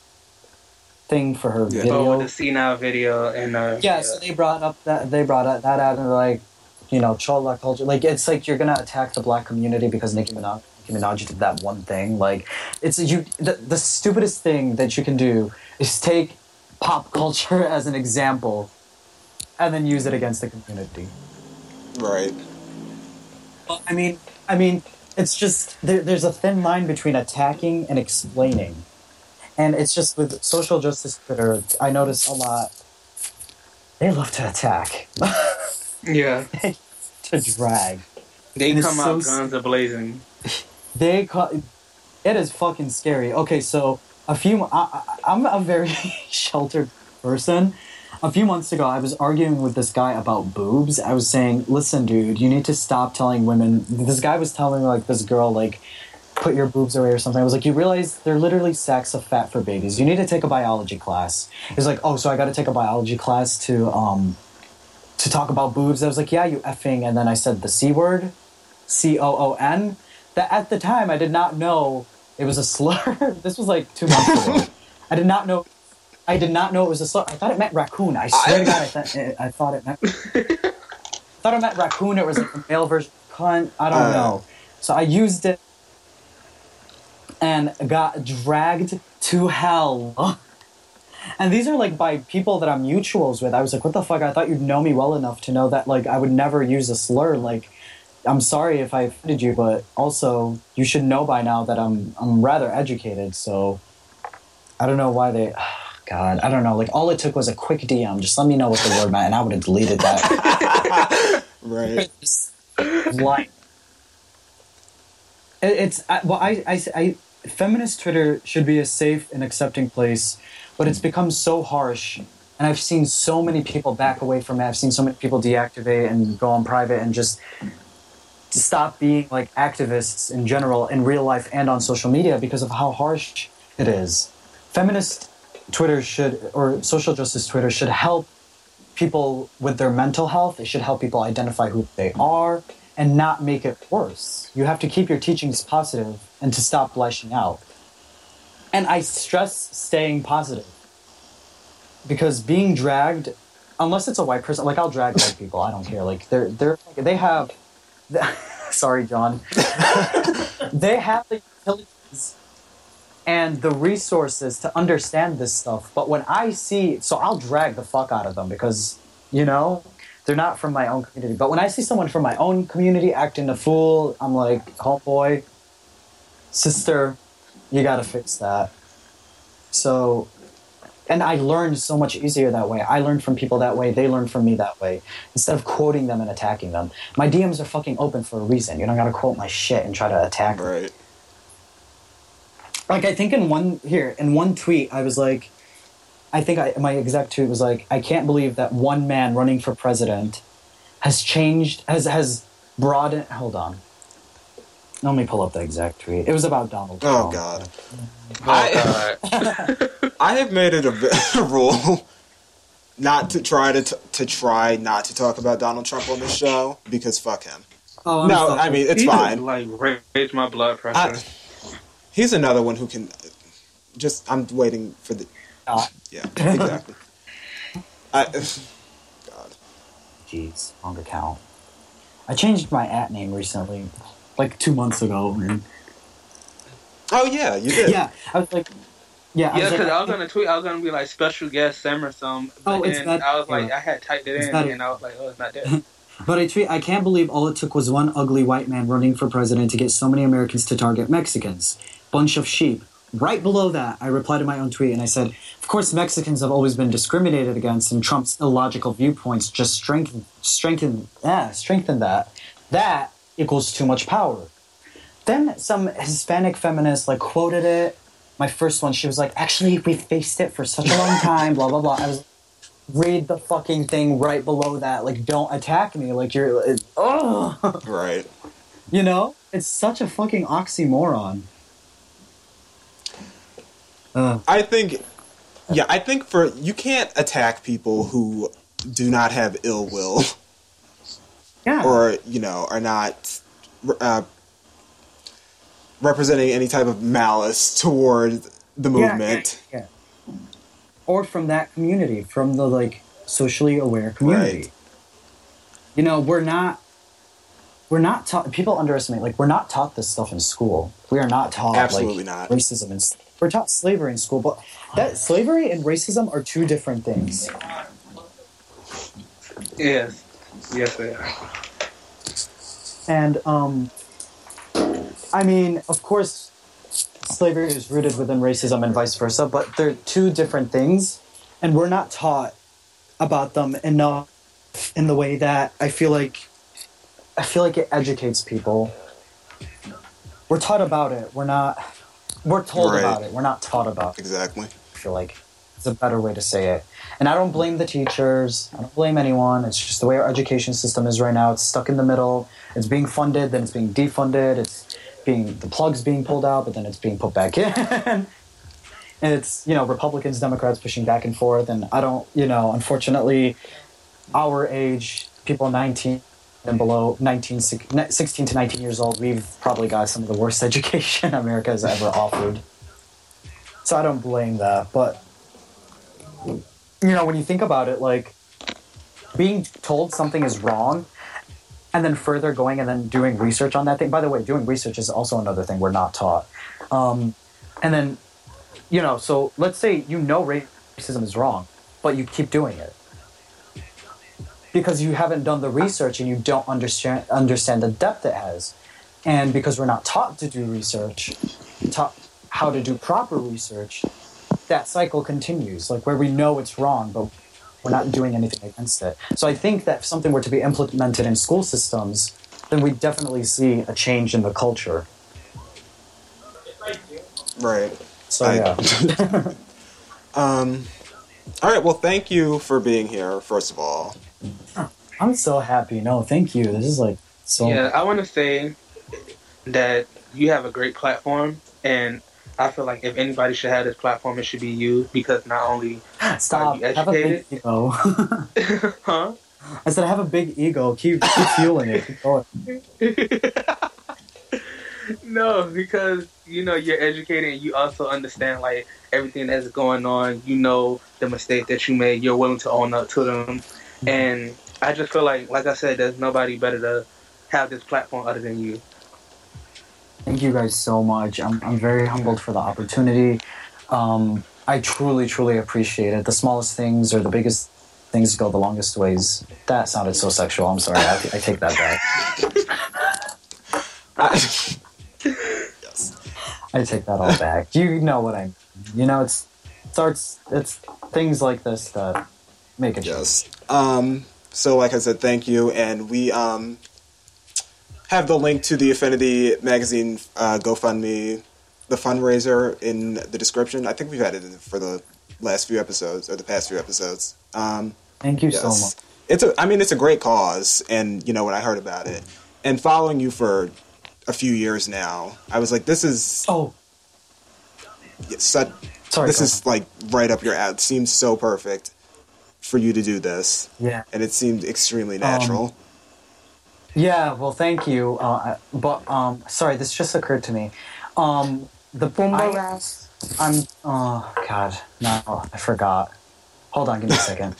thing for her
Yeah.
video?
Oh, with the senile video and uh,
yeah, so they brought up that, they brought up that out and like, you know, Chola culture. Like, it's like you're gonna attack the Black community because Nicki Minaj, Nicki Minaj did that one thing. Like, it's, you, the, the stupidest thing that you can do is take pop culture as an example and then use it against the community.
Right.
Well, I mean, I mean, it's just, there, there's a thin line between attacking and explaining. And it's just with social justice Twitter, I notice a lot, they love to attack.
yeah,
to drag.
they
And it's
come
so
out guns a blazing.
They ca- it is fucking scary. Okay, so a few, I, I, I'm a very sheltered person. A few months ago, I was arguing with this guy about boobs. I was saying, listen, dude, you need to stop telling women... This guy was telling, like, this girl, like, put your boobs away or something. I was like, you realize they're literally sacks of fat for babies. You need to take a biology class. He's like, oh, so I got to take a biology class to, um, to talk about boobs? I was like, yeah, you effing... And then I said the C word, C O O N. That at the time, I did not know it was a slur. This was, like, two months ago. I did not know... I did not know it was a slur. I thought it meant raccoon. I swear to God, I, th- I thought it meant... I thought it meant raccoon. It was like the male version of cunt. I don't
Uh.
know. So I used it and got dragged to hell. And these are like by people that I'm mutuals with. I was like, what the fuck? I thought you'd know me well enough to know that like I would never use a slur. Like, I'm sorry if I offended you, but also you should know by now that I'm I'm rather educated. So I don't know why they... God, I don't know. Like, all it took was a quick D M. Just let me know what the word meant, and I would have deleted that.
Right.
Like, it, it's I, well, I, I, I, feminist Twitter should be a safe and accepting place, but it's become so harsh, and I've seen so many people back away from it. I've seen so many people deactivate and go on private and just stop being like activists in general in real life and on social media because of how harsh it is. Feminist Twitter should, or social justice Twitter should help people with their mental health. It should help people identify who they are and not make it worse. You have to keep your teachings positive and to stop lashing out. And I stress staying positive because being dragged, unless it's a white person, like I'll drag white people. I don't care. Like they're they're they have. Sorry, John. They have the utilities and the resources to understand this stuff. But when I see... So I'll drag the fuck out of them because, you know, they're not from my own community. But when I see someone from my own community acting a fool, I'm like, homeboy, sister, You gotta fix that. So, and I learned so much easier that way. I learned from people that way. They learned from me that way. Instead of quoting them and attacking them. My D Ms are fucking open for a reason. You don't gotta quote my shit and try to attack me.
Right.
Like, I think in one, here, in one tweet, I was like, I think I, my exact tweet was like, I can't believe that one man running for president has changed, has, has broadened, hold on. Let me pull up the exact tweet. It was about Donald Trump.
Oh, God.
Oh,
I,
God.
I have made it a, a rule not to try to, t- to try not to talk about Donald Trump on this show, because fuck him.
Oh, I'm
No,
sorry.
I mean, it's
He
fine.
Like, raise my blood pressure.
I, he's another one who can just, I'm waiting for the,
Uh,
yeah, exactly. I, God.
Jeez, wrong account. I changed my at name recently, like two months ago. And
Oh, yeah, you did.
yeah, I was like, yeah, I
Yeah,
was
because
like,
I was gonna tweet, I was gonna be like special guest Sam or something, but
Oh, it's
then
not-
I was like,
yeah.
I had typed it
It's
in,
not-
and I was like, oh, it's not there.
But I tweet, I can't believe all it took was one ugly white man running for president to get so many Americans to target Mexicans. Bunch of sheep. Right below that, I replied to my own tweet and I said, of course, Mexicans have always been discriminated against, and Trump's illogical viewpoints just strengthen, strengthen, yeah, strengthen that. That equals too much power. Then some Hispanic feminist like quoted it. My first one, she was like, actually, we faced it for such a long time, blah, blah, blah. I was read the fucking thing right below that. Like, don't attack me. Like, you're, it, oh,
Right.
you know? It's such a fucking oxymoron. Uh,
I think, yeah, I think for, you can't attack people who do not have ill will
yeah.
or, you know, are not uh, representing any type of malice toward the
Yeah,
movement.
Yeah, yeah. Or from that community, from the, like, socially aware community.
Right.
You know, we're not, we're not taught, people underestimate, like, we're not taught this stuff in school. We are not taught,
Absolutely
like,
not.
racism and stuff. We're taught slavery in school, but that slavery and racism are two different things.
Yes, yes, they are.
And, um, I mean, of course, slavery is rooted within racism and vice versa, but they're two different things, and we're not taught about them enough in the way that I feel like, I feel like it educates people. We're taught about it. We're not, we're told
Right.
about it. We're not taught about it.
Exactly.
I feel like it's a better way to say it. And I don't blame the teachers. I don't blame anyone. It's just the way our education system is right now. It's stuck in the middle. It's being funded, then it's being defunded. It's being, the plug's being pulled out, but then it's being put back in. And it's, you know, Republicans, Democrats pushing back and forth. And I don't, you know, unfortunately, our age, people nineteen and below, nineteen, sixteen to nineteen years old, we've probably got some of the worst education America has ever offered. So I don't blame that, but you know, when you think about it, like being told something is wrong and then further going and then doing research on that thing. By the way, doing research is also another thing we're not taught. Um, and then, you know, so let's say you know racism is wrong, but you keep doing it because you haven't done the research and you don't understand understand the depth it has. And because we're not taught to do research, taught how to do proper research, that cycle continues, like where we know it's wrong, but we're not doing anything against it. So I think that if something were to be implemented in school systems, then we definitely see a change in the culture.
Right.
So
I-
yeah.
Um, all right, well, thank you for being here, first of all.
I'm so happy. No, thank you. This is like so.
Yeah, I want to say that you have a great platform, and I feel like if anybody should have this platform, it should be you, because not only
Stop.
are you
Have a big
educated,
ego.
huh?
I said I have a big ego. Keep, keep fueling it. Keep going.
No, because you know you're educated and you also understand like everything that's going on. You know the mistake that you made. You're willing to own up to them, and I just feel like, like I said, there's nobody better to have this platform other than you.
Thank you guys so much. I'm I'm very humbled for the opportunity. Um, I truly, truly appreciate it. The smallest things or the biggest things go the longest ways. That sounded so sexual. I'm sorry. I, I take that back.
yes.
I take that all back. You know what I mean. You know, it's starts. It's things like this that make it.
Yes. Um. So, like I said, thank you, and we um have the link to the Affinity Magazine uh, GoFundMe, the fundraiser, in the description. I think we've had it for the last few episodes or the past few episodes. Um,
Thank you
yes.
so much.
It's a. I mean, it's a great cause, and you know when I heard about it, and following you for a few years now, I was like, this is
Oh,
such.
sorry.
This
go
is like right up your alley. It seems so perfect for you to do this,
on. Yeah.
and it seemed extremely natural.
Um, Yeah, well, thank you. Uh, but um, sorry, this just occurred to me. Um, the I, I'm. Oh God, no, I forgot. Hold on, give me a second.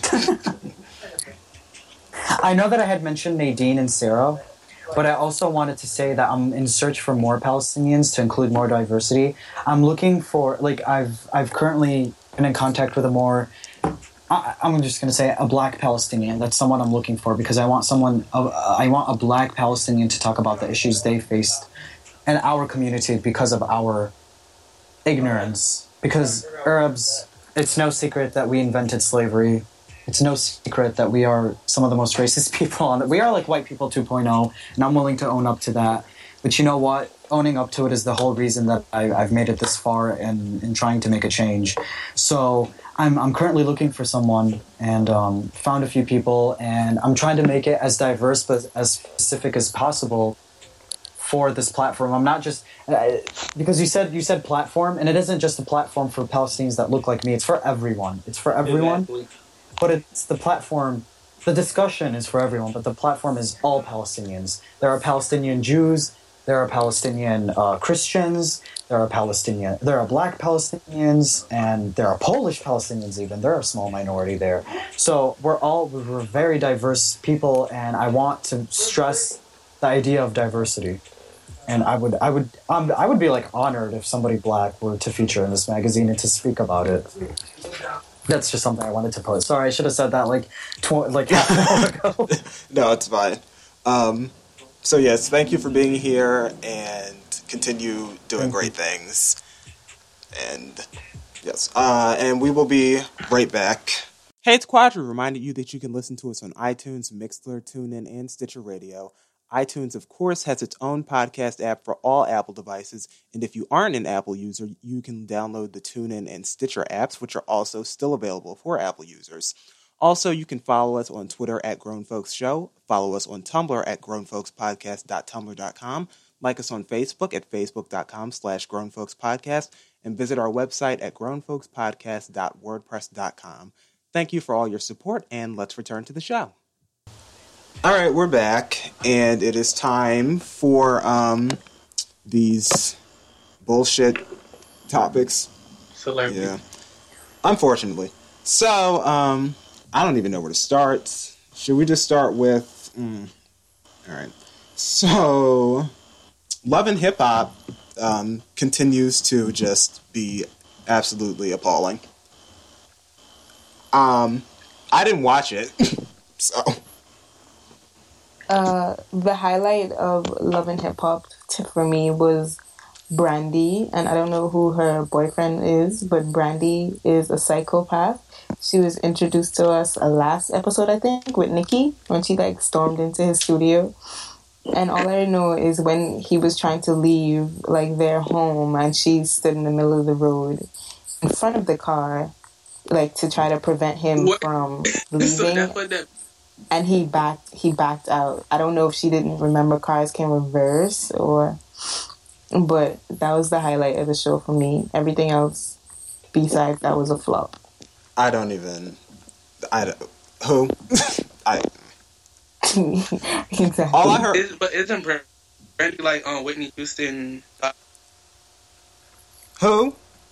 I know that I had mentioned Nadine and Sarah, but I also wanted to say that I'm in search for more Palestinians to include more diversity. I'm looking for like I've I've currently been in contact with a more. I, I'm just going to say a black Palestinian. That's someone I'm looking for because I want someone. Uh, I want a black Palestinian to talk about the issues they faced in our community because of our ignorance. Because Arabs, it's no secret that we invented slavery. It's no secret that we are some of the most racist people on it. We are like white people two point oh, and I'm willing to own up to that. But you know what? Owning up to it is the whole reason that I, I've made it this far and in trying to make a change. So I'm I'm currently looking for someone and um, found a few people, and I'm trying to make it as diverse but as specific as possible for this platform. I'm not just uh, because you said you said platform, and it isn't just a platform for Palestinians that look like me. It's for everyone. It's for everyone.
Exactly.
But it's the platform. The discussion is for everyone, but the platform is all Palestinians. There are Palestinian Jews. There are Palestinian uh, Christians. There are Palestinian. There are Black Palestinians, and there are Polish Palestinians. Even they're a small minority there. So we're all we're very diverse people, and I want to stress the idea of diversity. And I would I would um, I would be like honored if somebody Black were to feature in this magazine and to speak about it. That's just something I wanted to put. Sorry, I should have said that like tw- like half an hour ago.
No, it's fine. Um, so yes, thank you for being here, and continue doing
Thank
great things. And yes, uh, and we will be right back. Hey, it's Quadri, reminding you that you can listen to us on iTunes, Mixlr, TuneIn, and Stitcher Radio. iTunes, of course, has its own podcast app for all Apple devices, and if you aren't an Apple user, you can download the TuneIn and Stitcher apps, which are also still available for Apple users. Also, you can follow us on Twitter at Grown Folks Show, follow us on Tumblr at grown folks podcast dot tumblr dot com, like us on Facebook at facebook dot com slash grown folks podcast, and visit our website at grown folks podcast dot wordpress dot com. Thank you for all your support, and let's return to the show. All right, we're back, and it is time for um, these bullshit topics.
Celebrity.
Yeah, unfortunately. So, um, I don't even know where to start. Should we just start with... Mm, all right. So, Love and Hip Hop um, continues to just be absolutely appalling. Um, I didn't watch it, so...
Uh, the highlight of Love and Hip Hop t- for me was Brandy, and I don't know who her boyfriend is, but Brandy is a psychopath. She was introduced to us uh, last episode, I think, with Nikki, when she like stormed into his studio. And all I know is when he was trying to leave like their home, and she stood in the middle of the road in front of the car, like to try to prevent him
What?
from
So
leaving.
that's what that.
And he backed he backed out. I don't know if she didn't remember cars can reverse or but that was the highlight of the show for me. Everything else besides that was a flop.
I don't even... I don't... Who? I...
Exactly.
All I heard...
Is, but isn't Brandy like on um, Whitney Houston? Uh,
Who?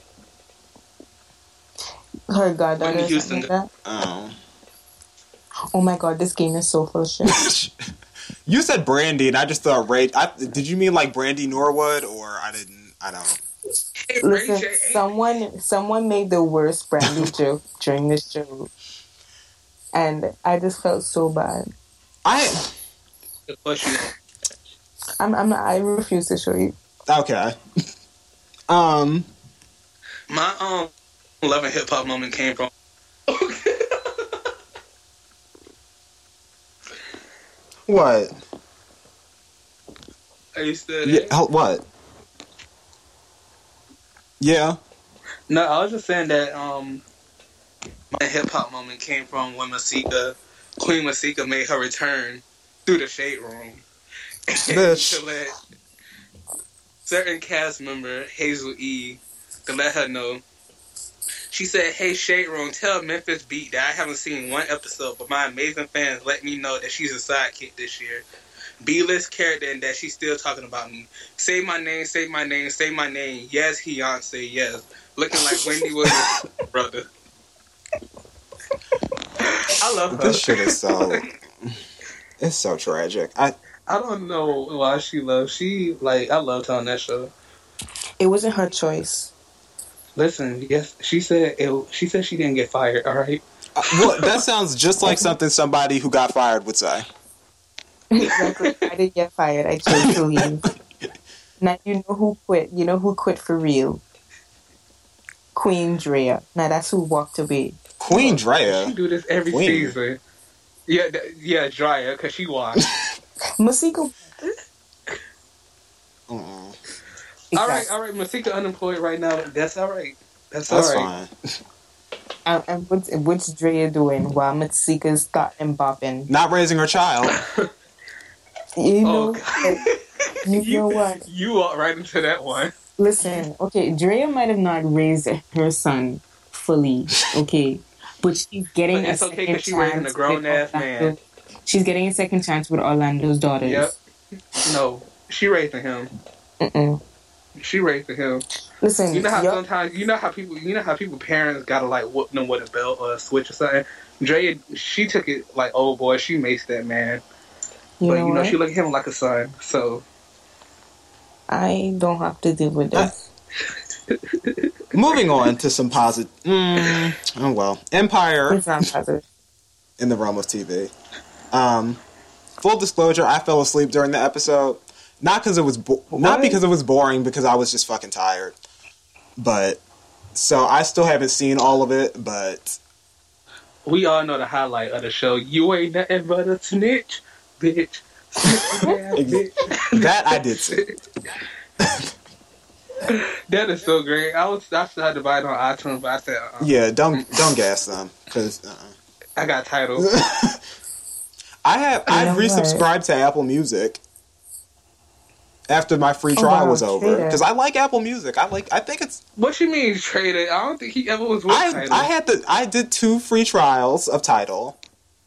Her goddaughter
Whitney
or
Houston.
something like that.
Oh.
Oh my god, this game is so full of shit.
You said Brandy, and I just thought Ray. I, did you mean like Brandy Norwood, or I didn't? I don't.
hey, Ray
Listen,
J.
someone someone made the worst Brandy joke during this show. And I just felt so bad.
I
The question.
I'm I'm I refuse to show you.
okay. Um,
My um love and hip hop moment came from.
what?
Are you still
Yeah,
there?
hel- what? Yeah.
No, I was just saying that um my hip hop moment came from when Masika, Queen Masika, made her return through the shade room
Bitch.
to let certain cast member Hazel E to let her know. She said, "Hey Shade Room, tell Memphis Beat that I haven't seen one episode, but my amazing fans let me know that she's a sidekick this year. B-list character and that she's still talking about me. Say my name, say my name, say my name. Yes, Beyonce, yes. Looking like Wendy Williams' brother." I love her.
This shit is so. It's so tragic. I.
I don't know why she loves. She like I loved her on that show.
It wasn't her choice.
Listen, yes, she said it. She said she didn't get fired. All right.
Uh, well, that sounds just like something somebody who got fired would say.
Exactly. I didn't get fired. I chose to leave. Now you know who quit. You know who quit for real. Queen Drea. Now that's who walked away.
Queen
She
Drea.
do this every
Queen.
season. Yeah, th- yeah, Drea, because she watched.
Masika.
Mm-mm.
All right, all right. Masika unemployed right now. That's all right. That's,
That's
all right.
fine.
And, and what's, what's Drea doing while Masika's got and bopping?
Not raising her child.
You
Oh,
know,
God.
you know what?
You walked right into that one.
Listen, okay, Drea might have not raised her son fully, okay, but she's getting
But it's
a
okay
second
because she's raising
chance
a grown
with
ass
Orlando.
man.
She's getting a second chance with Orlando's daughters.
Yep. No, she raising him.
Mm-mm.
She raising him.
Listen,
You know how
yup,
sometimes you know how people you know how people parents gotta like whoop them with a belt or a switch or something. Drea, she took it like oh boy, she maced that man.
you
but
know
you know
what?
she looked at him like a son. So
I don't have to deal with this.
Moving on to some positive. Mm, oh well, Empire
It's not positive.
in the realm of T V. Um, full disclosure: I fell asleep during the episode. Not because it was bo- not
What?
because it was boring, because I was just fucking tired. But so I still haven't seen all of it, but
we all know the highlight of the show. You ain't nothing but a snitch, bitch. Yeah, bitch.
that I did see.
That is so great. I was I tried to buy it on iTunes, but I said uh-uh.
Yeah, don't don't gas them because uh-uh.
I got titles.
I have
You
I've
know what?
resubscribed to Apple Music after my free
Oh,
trial
wow,
was over
Trader.
because I like Apple Music. I like I think it's
What you mean traded? I don't think he ever was with
I
Tidal.
I had the I did two free trials of Tidal.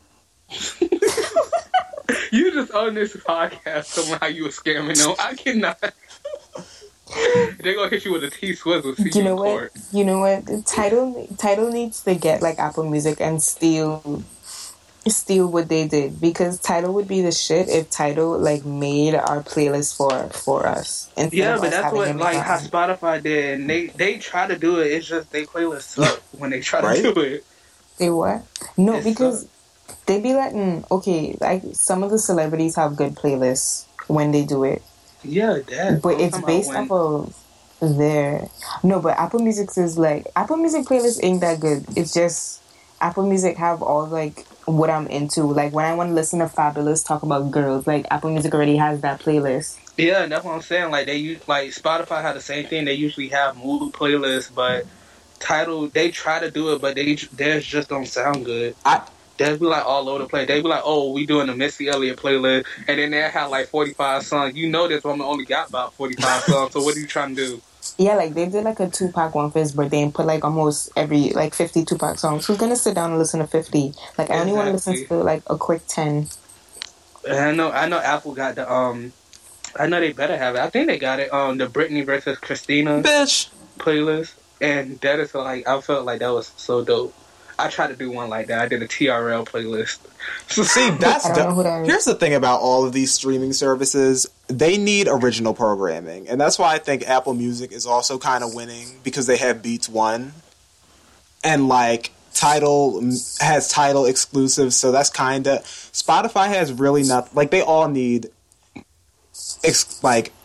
You just on this podcast somehow you were scamming them. I cannot. They're gonna hit you with a T Swizzle. See
You know
in court.
what? You know what? Title Title needs to get like Apple Music and steal steal what they did, because Title would be the shit if Title like made our playlist for for us. instead
Yeah,
of
but
us
that's
having
what
it make
like
our
how
own.
Spotify did, and they they try to do it. It's just they playlist suck when they try
Right?
to do it.
They what? No,
It
because
sucks.
they be letting okay, like some of the celebrities have good playlists when they do it,
Yeah, that.
but
I'm
it's
talking
based
about
off of their no. But Apple Music is like Apple Music playlist ain't that good. It's just Apple Music have all like what I'm into. Like when I want to listen to Fabulous talk about girls, like Apple Music already has that playlist.
Yeah, that's what I'm saying. Like they use like Spotify had the same thing. They usually have mood playlists, but Title they try to do it, but they theirs just don't sound good.
I
They'll be like all over the place. They be like, "Oh, we doing the Missy Elliott playlist," and then they have like forty-five songs. You know, this woman only got about forty-five songs. So what are you trying to do?
Yeah, like they did like a two pack one for his birthday and put like almost every like fifty two pack songs. Who's gonna sit down and listen to fifty? Like I only want to listen
Exactly.
to like a quick ten.
And I know, I know, Apple got the um. I know they better have it. I think they got it. Um, the Britney versus Christina
bitch.
playlist, and that is like I felt like that was so dope. I tried to do one like that. I did a T R L playlist.
See, that's
I don't know
the,
who that is.
here's the thing about all of these streaming services. They need original programming, and that's why I think Apple Music is also kind of winning, because they have Beats One, and like Tidal has Tidal exclusives, so that's kind of Spotify has really not like they all need ex, like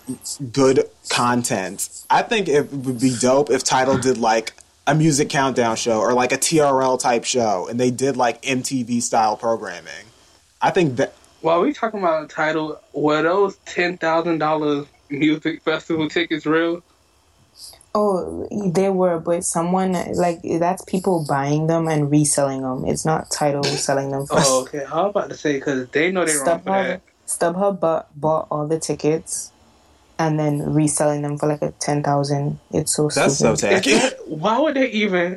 good content. I think it would be dope if Tidal did like a music countdown show or like a T R L type show, and they did like M T V style programming. I think that.
While we talking about a title, were those ten thousand dollars music festival tickets real?
Oh, they were, but someone like that's people buying them and reselling them. It's not Tidal selling them. For
Oh, okay. I was about to say because they know they're wrong for that.
StubHub bought, bought all the tickets and then reselling them for like a ten thousand. It's so
That's
stupid.
so tacky.
That, why would they even?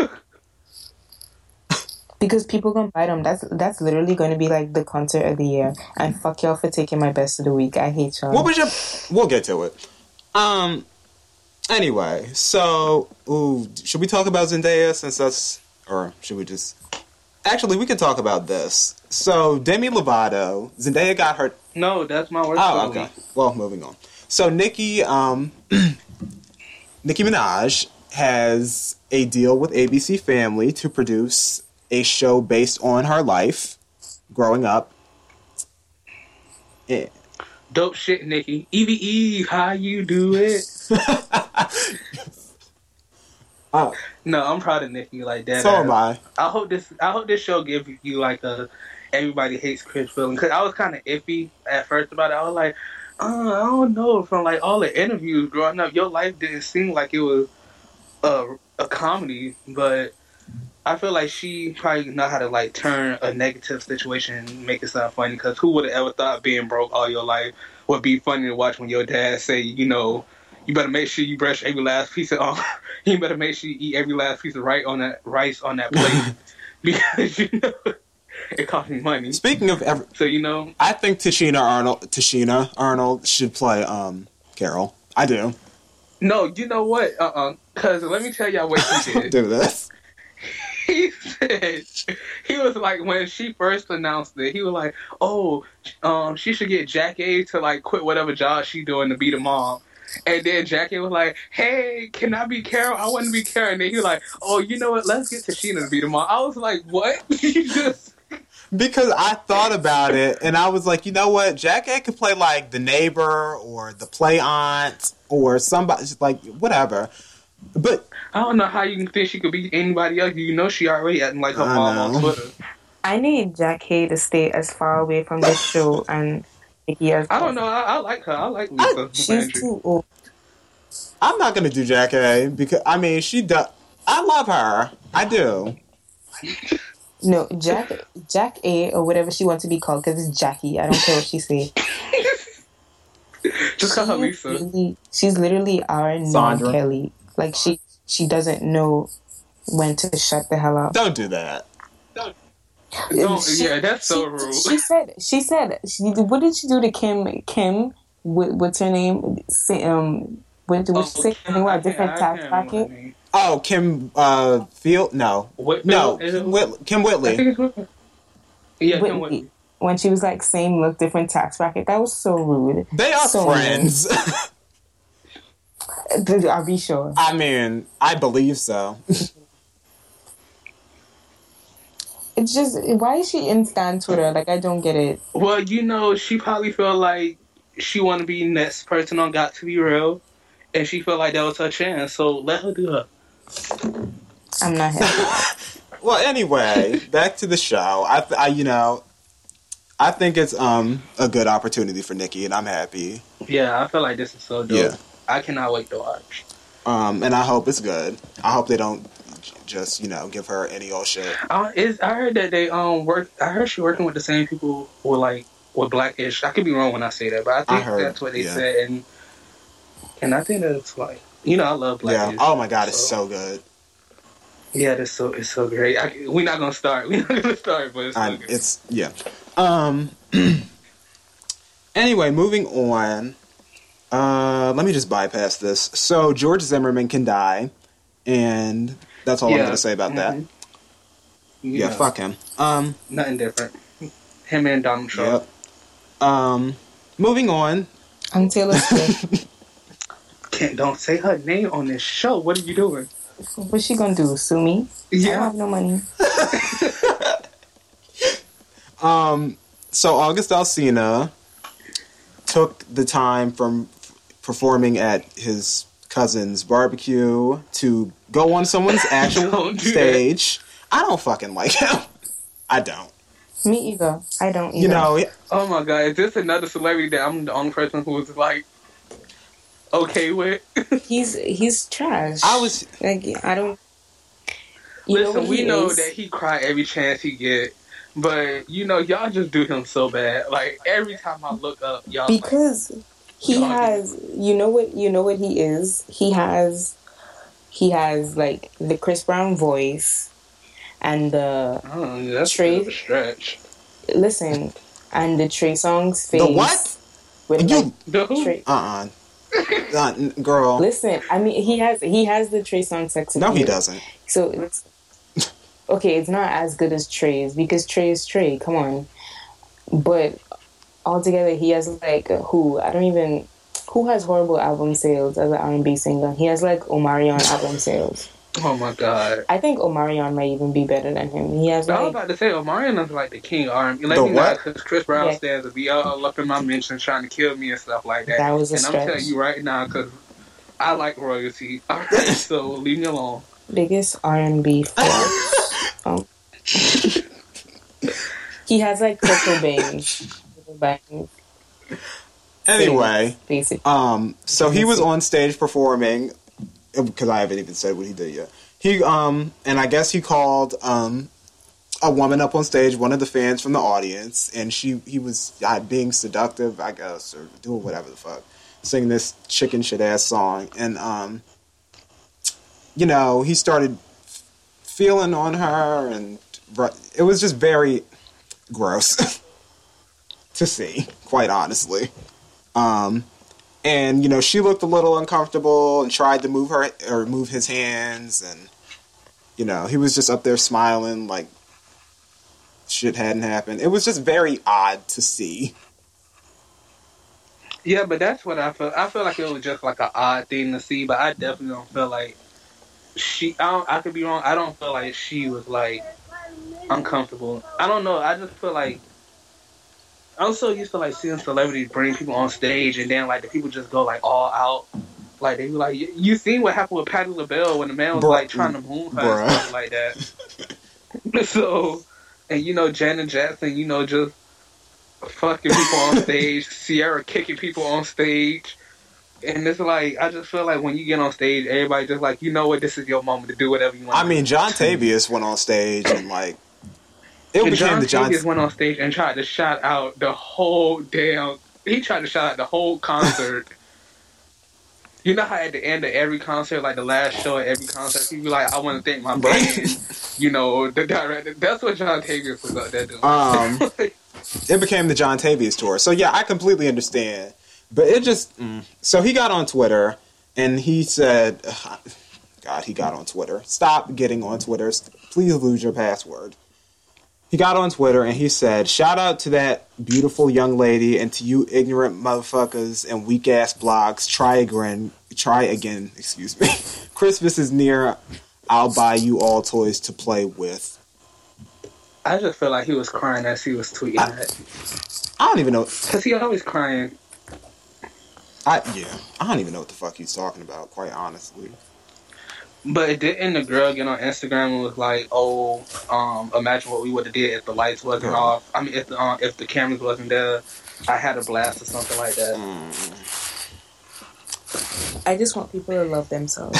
Because people gonna buy them. That's that's literally going to be like the concert of the year. And fuck y'all for taking my best of the week. I hate y'all.
What was your? We'll get to it. Um. Anyway, so ooh, should we talk about Zendaya since that's, or should we just? Actually, we can talk about this. So Demi Lovato, Zendaya got her.
No, that's my worst.
Oh, okay. Well, moving on. So Nicki, um, Nicki Minaj has a deal with A B C Family to produce a show based on her life growing up. Yeah.
Dope shit, Nicki. Evie Eve, how you do it?
Oh,
No, I'm proud of Nicki like that.
so am I.
I hope this. I hope this show gives you like a everybody hates Chris feeling, because I was kind of iffy at first about it. I was like, uh, I don't know. From like all the interviews growing up, your life didn't seem like it was a a comedy, but I feel like she probably know how to like turn a negative situation and make it sound funny. Because who would have ever thought being broke all your life would be funny to watch when your dad say, you know, you better make sure you brush every last piece of um, you better make sure you eat every last piece of rice on that rice on that plate because you know it costs me money.
Speaking of, every,
So you know,
I think Tashina Arnold, Tashina Arnold should play um Carol. I do.
no, you know what? Uh uh Because let me tell y'all what he did.
Do this.
He said, he was like, when she first announced it, he was like, oh, um, she should get Jackie to like quit whatever job she doing to be the mom. And then Jackie was like, hey, can I be Carol? I want to be Carol. And then he was like, oh, you know what? Let's get Tashina to be the mom. I was like, what? You just...
Because I thought about it, and I was like, you know what? Jackie could play like the neighbor or the play aunt or somebody, like whatever. But
I don't know how you can think she could be anybody else. You know she already acting like her
I
mom
know.
on Twitter.
I need Jack Hay to stay as far away from this show and Nicki as
I don't know. I, I like her. I like Lisa.
She's
Landry.
too old.
I'm not gonna do Jackie because I mean she does. I love her. I do.
No, Jack Jack A or whatever she wants to be called because it's Jackie. I don't care what she say.
Just call her
She is
Lisa.
literally- She's literally our
Sandra.
non-Kelly. Like she she doesn't know when to shut the hell up.
Don't do that.
Don't,
She-
yeah, that's so
she,
rude.
She said she said she, what did she do to Kim Kim what, what's her name? Say, um what did
Oh,
she say?
Kim,
Something
I
about different
can't- I
tax
can't remember
bracket?
her name.
Oh, Kim uh, Field? No,
Whitfield?
no,
Is it-
Kim, Whit- Kim
I
Whitley.
think it's Whitfield. Yeah, Kim
Whitney.
Whitney.
When she was like same look, different tax bracket. That was so rude.
They are
So
friends.
rude. Are we sure?
I mean, I believe so.
It's just why is she in Stan Twitter? Like I don't get it.
Well, you know, she probably felt like she want to be next person on Got to Be Real, and she felt like that was her chance. So let her do her.
I'm not happy.
Well, anyway, back to the show. I, th- I, you know, I think it's um a good opportunity for Nicki, and I'm happy.
Yeah, I feel like this is so dope.
Yeah.
I cannot wait to watch.
Um, and I hope it's good. I hope they don't j- just you know give her any old shit.
Uh, is I heard that they um work. I heard she working with the same people with like with Blackish. I could be wrong when I say that, but I think
I heard,
that's what they
yeah.
said. And and I think that it's like you know I love Blackish.
Yeah. Oh my God, it's so good.
Yeah, it's so it's so great. I, we're not gonna start. We're not gonna start, but it's so
I'm,
good.
it's yeah. Um. Anyway, moving on. Uh, let me just bypass this. So George Zimmerman can die, and that's all I'm
Yeah.
going to say about that.
Mhm.
Yeah, fuck him. Um.
Nothing different. Him and Donald Trump.
Yep. Um. Moving on.
I'm Taylor Swift.
Can't don't say her name on this show. What are you doing?
What's she gonna do? Sue me? I don't
Yeah.
have no money.
Um. So August Alsina took the time from performing at his cousin's barbecue to go on someone's actual
Don't do
stage. I don't fucking like him. I don't.
Me either. I don't either.
You know,
Oh my god, is this another celebrity that I'm the only person who was like okay with?
he's he's trash.
I was.
like I don't. You know
Listen,
what
we
he
know
is?
that he cry every chance he get, but you know y'all just do him so bad. Like every time I look up, y'all
because he
Dog.
has. You know what? You know what he is. He has. He has like the Chris Brown voice, and the
like, oh, that's
Trey-
a bit of a stretch.
listen, and the Trey Songz face.
The what?
With
You-
like,
The who?
Trey-
Uh uh uh, girl.
Listen, I mean, he has he has the Trey Songz sex appeal.
No, he doesn't.
So it's okay. It's not as good as Trey's because Trey is Trey. Come on, but altogether, he has like who I don't even who has horrible album sales as an R and B singer. He has like Omarion album sales.
Oh my god.
I think Omarion might even be better than him. He has
I was
like
about to say, Omarion is like the king of R and B. Let
The
me know,
what?
because Chris Brown
Yeah.
stands to be all up in my mentions trying to kill me and stuff like that.
That was a
and I'm
stretch.
telling you right now, because I like royalty. All right, so leave me alone.
biggest R and B force. um, he has like Coco Bangs. Bangs,
Anyway,
basically.
um, so he was on stage performing because I haven't even said what he did yet. He um, and I guess he called um, a woman up on stage, one of the fans from the audience, and she he was uh, being seductive, I guess, or doing whatever the fuck, singing this chicken shit ass song, and um, you know, he started feeling on her, and it was just very gross to see, quite honestly. Um, and you know, she looked a little uncomfortable and tried to move her or move his hands, and you know, he was just up there smiling like shit hadn't happened. It was just very odd to see.
Yeah, but that's what I feel. I feel like it was just like an odd thing to see, but I definitely don't feel like she. I don't, I could be wrong. I don't feel like she was like uncomfortable. I don't know. I just feel like I'm so used to like seeing celebrities bring people on stage, and then like the people just go like all out. Like they be like, you, you seen what happened with Patti LaBelle when the man was
Bruh.
like trying to moon her
Bruh.
and stuff like that. So, and you know, Janet Jackson, you know, just fucking people on stage, Sierra kicking people on stage. And it's like, I just feel like when you get on stage, everybody just like, you know what, this is your moment to do whatever you want.
I mean, John Tavius went on stage and like it
and
became
John
the John.
Tavius went on stage and tried to shout out the whole damn. He tried to shout out the whole concert. You know how at the end of every concert, like the last show at every concert, he be like, "I want to thank my band." You know, the director. That's what John Tavius was out there doing.
Um, it became the John Tavius tour. So yeah, I completely understand. But it just mm. So he got on Twitter and he said, ugh, God, he got on Twitter. Stop getting on Twitter. Please lose your password. He got on Twitter and he said, shout out to that beautiful young lady and to you ignorant motherfuckers and weak ass blogs. Try again. Try again. Excuse me. Christmas is near. I'll buy you all toys to play with.
I just feel like he was crying as he was tweeting
I,
that.
I don't even know.
Because he always crying.
I yeah. I don't even know what the fuck he's talking about, quite honestly.
But didn't the girl get on Instagram and was like, "Oh, um, imagine what we would have did if the lights wasn't
Yeah.
off. I mean, if the uh, if the cameras wasn't there, I had a blast or something like that."
Mm.
I just want people to love themselves.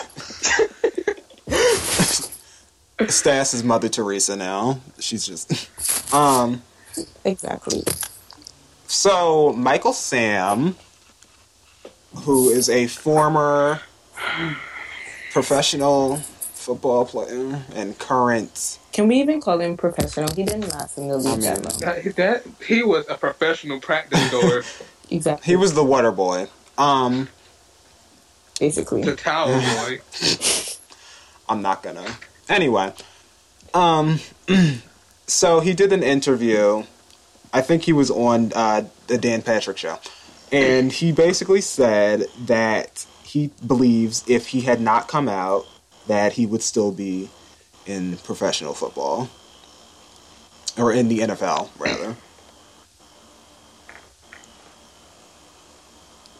Stas is Mother Teresa now. She's just um.
Exactly.
So Michael Sam, who is a former professional football player and current.
Can we even call him professional? He didn't last in the league
I mean,
that long.
That, that he was a professional practice goer,
Exactly.
He was the water boy. Um,
basically.
the towel boy.
I'm not gonna. Anyway, um, so he did an interview. I think he was on uh, the Dan Patrick Show, and he basically said that he believes if he had not come out, that he would still be in professional football, or in the N F L rather.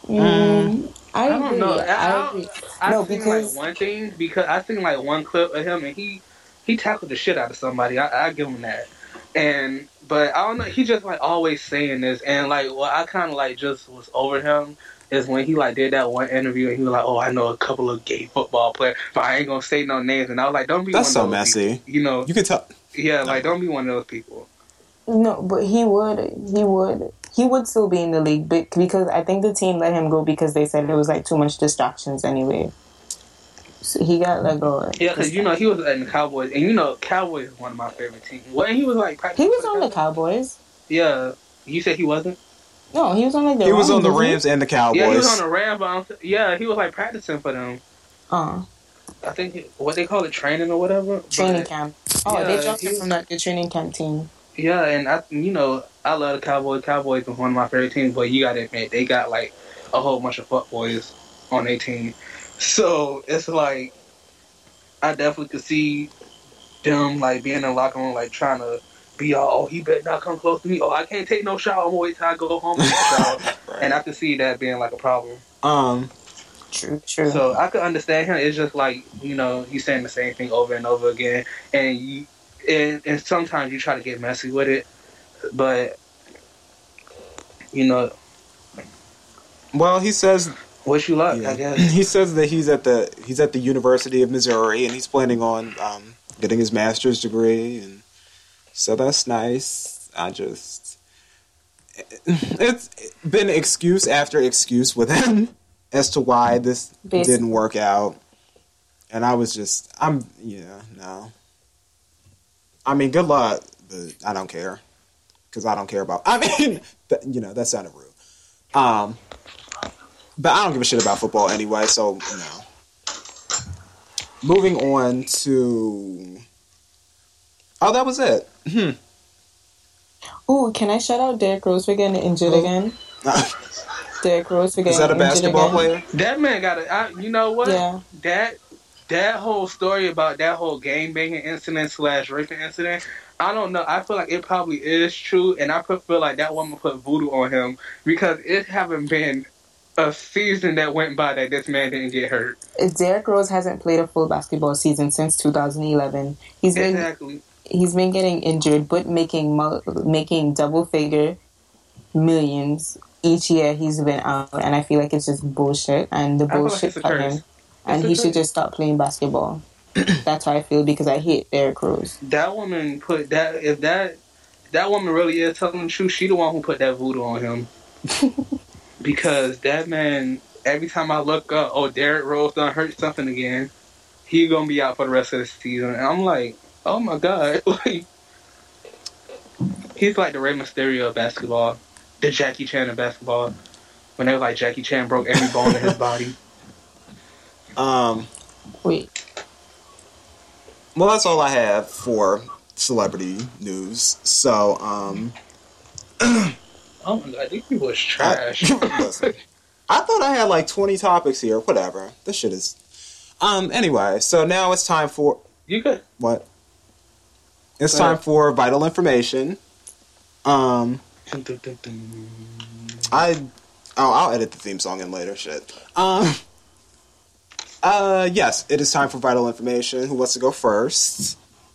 Mm, I,
I don't
agree.
know. I,
I
I,
agree.
I
No,
seen
because
like one thing because I seen like one clip of him and he he tackled the shit out of somebody. I, I give him that. And but I don't know. He just like always saying this and like what I kind of like just was over him is when he like did that one interview and he was like, "Oh, I know a couple of gay football players, but I ain't gonna say no names." And I was like, "Don't be
That's
one
so
of those
messy.
people." You know,
You can tell.
yeah, like don't be one of those people.
no, but he would, he would, he would still be in the league, but because I think the team let him go because they said it was like too much distractions anyway. So he got let go.
Yeah, because you know he was in the Cowboys, and you know Cowboys is one of my favorite teams. When he was like,
He was on the Cowboys.
Yeah, you said he wasn't.
No, he was on like the
He was
Rams,
on the
wasn't he?
Rams and the Cowboys.
Yeah, he was on the Rams. But I'm- yeah, he was like practicing for them.
Uh,
I think he- what they call it, training or whatever.
training
But,
camp. Oh,
yeah,
they dropped
he
him
was-
from like the training camp team.
Yeah, and I, you know, I love the Cowboys. Cowboys is one of my favorite teams, but you gotta admit they got like a whole bunch of fuckboys on their team. So it's like I definitely could see them like being in the locker room, like trying to be all, oh, he better not come close to me. Oh, I can't take no shot. I'm gonna wait till I go home and take a shower.
Right.
And I could see that being like a problem.
Um,
True, true.
So I could understand him. It's just like, you know, he's saying the same thing over and over again, and you, and, and sometimes you try to get messy with it, but you know,
well, he says
what you like,
yeah.
I guess.
he says that he's at the he's at the University of Missouri and he's planning on um, getting his master's degree, and so that's nice. I just it's been excuse after excuse with him as to why this
Basically.
didn't work out, and I was just I'm yeah no. I mean, good luck, but I don't care because I don't care about. I mean, that, you know, that sounded rude. Um, but I don't give a shit about football anyway. So no. Moving on to. Oh, that was it. Hmm.
Ooh, can I shout out Derrick Rose for getting injured
Who?
again? Derrick Rose for
Is
getting
that a
injured
basketball
again.
player?
That man got it. I, you know what?
Yeah.
That that whole story about that whole game banging incident slash raping incident. I don't know. I feel like it probably is true, and I feel like that woman put voodoo on him because it haven't been a season that went by that this man didn't get hurt.
Derrick Rose hasn't played a full basketball season since two thousand eleven. He's been
Exactly.
he's been getting injured, but making mul- making double figure millions each year he's been out, and I feel like it's just bullshit. And the
I feel like
bullshit
it's a
for
curse.
him, and
a
he should
curse.
just stop playing basketball. That's how I feel because I hate Derrick Rose.
That woman put that. If that that woman really is telling the truth, she the one who put that voodoo on him. Because that man, every time I look up, oh, Derrick Rose done hurt something again. He gonna be out for the rest of the season, and I'm like, oh my god, like he's like the Rey Mysterio of basketball, the Jackie Chan of basketball. When they was like Jackie Chan broke every bone in his body.
Um.
Wait,
Well, that's all I have for celebrity news. So, um.
Oh my god, these people is trash.
I, listen, I thought I had like twenty topics here. Whatever. This shit is. Um. Anyway, so now it's time for
You could.
what? It's
Go
time
ahead.
for vital information. Um. I. Oh, I'll edit the theme song in later. Shit. Um. Uh. Yes, it is time for vital information. Who wants to go first?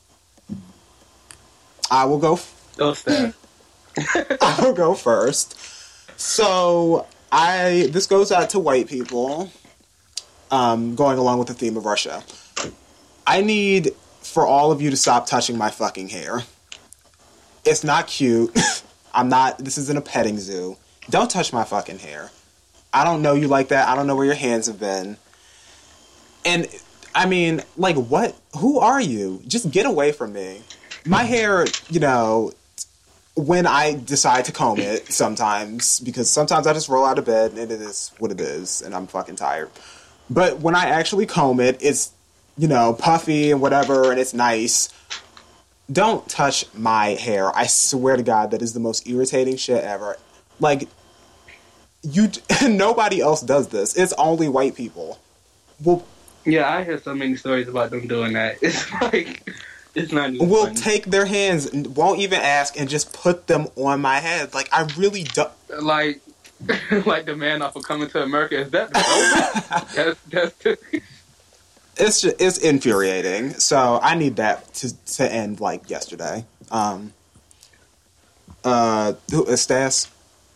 I will go. F-
Those stuff.
I will go first. So I this goes out to white people. Um, going along with the theme of Russia. I need for all of you to stop touching my fucking hair. It's not cute. I'm not. This isn't a petting zoo. Don't touch my fucking hair. I don't know you like that. I don't know where your hands have been. And I mean, like, what? Who are you? Just get away from me. My hair, you know. When I decide to comb it, sometimes, because sometimes I just roll out of bed and it is what it is, and I'm fucking tired. But when I actually comb it, it's, you know, puffy and whatever, and it's nice. Don't touch my hair. I swear to God, that is the most irritating shit ever. Like, you, nobody else does this. It's only white people. Well,
Yeah, I hear so many stories about them doing that. It's like, it's not even
will
funny.
take their hands, won't even ask, and just put them on my head. Like, I really don't.
Like, Like the man off of Coming to America. Is that the that's that's the...
It's just, it's infuriating. So I need that to to end like yesterday. Um. Uh, who is Stas?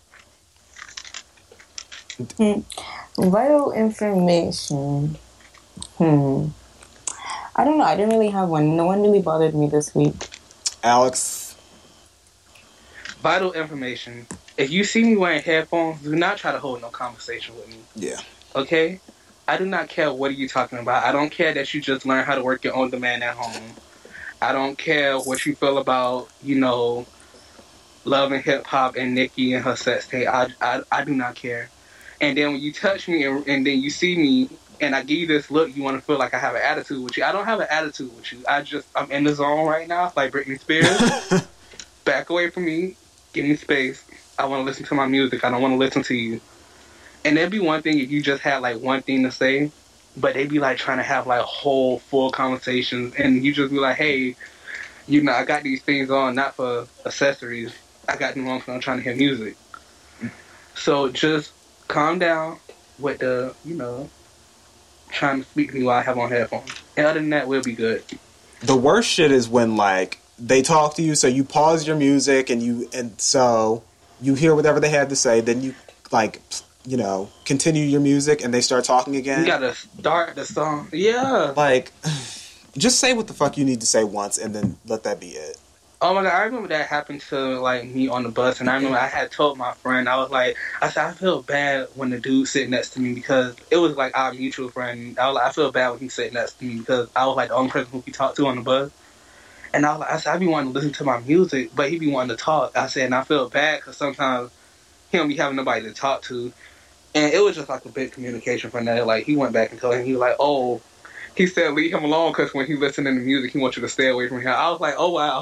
Hmm. Vital information. Hmm. I don't know. I didn't really have one. No one really bothered me this week.
Alex.
Vital information. If you see me wearing headphones, do not try to hold no conversation with me.
Yeah.
Okay? I do not care what are you talking about. I don't care that you just learned how to work your own demand at home. I don't care what you feel about, you know, Love and Hip Hop and Nicki and her sex tape. I, I, I do not care. And then when you touch me and, and then you see me and I give you this look, you want to feel like I have an attitude with you. I don't have an attitude with you. I just, I'm in the zone right now, like Britney Spears. Back away from me. Give me space. I want to listen to my music. I don't want to listen to you. And it'd be one thing if you just had like one thing to say, but they'd be like trying to have like whole full conversations, and you just be like, hey, you know, I got these things on not for accessories. I got them on because I'm trying to hear music. So just calm down with the, you know, trying to speak to me while I have on headphones. And other than that, we'll be good.
The worst shit is when like they talk to you, so you pause your music and you and so you hear whatever they have to say, then you like, you know, continue your music and they start talking again.
You gotta start the song. Yeah.
Like, just say what the fuck you need to say once and then let that be it.
Oh my god, I remember that happened to like me on the bus, and I remember I had told my friend, I was like, I said, I feel bad when the dude sitting next to me because it was like our mutual friend. I was like, I feel bad when he's sitting next to me because I was like the only person who he talked to on the bus. And I was like, I said, I be wanting to listen to my music, but he be wanting to talk. I said, and I feel bad because sometimes he don't be having nobody to talk to. And it was just like a big communication from that. Like, he went back and told him, he was like, oh, he said, leave him alone because when he listening to music, he wants you to stay away from him. I was like, oh, wow.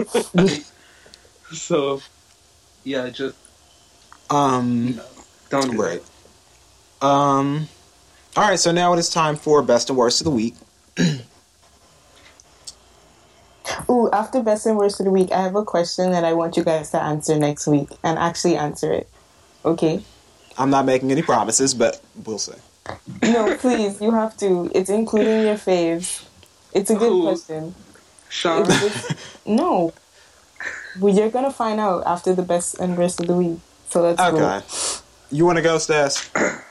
So, yeah, just,
Um,
you know, don't do
right. Um, all right, so now it is time for best and worst of the week.
Ooh, after best and worst of the week, I have a question that I want you guys to answer next week and actually answer it. Okay?
I'm not making any promises, but we'll see.
No, please, you have to. It's including your faves. It's a good
Ooh.
question.
Sean.
It's just, no. Well, you're going to find out after the best and worst of the week. So let's
Okay.
go.
You want to go, Stas?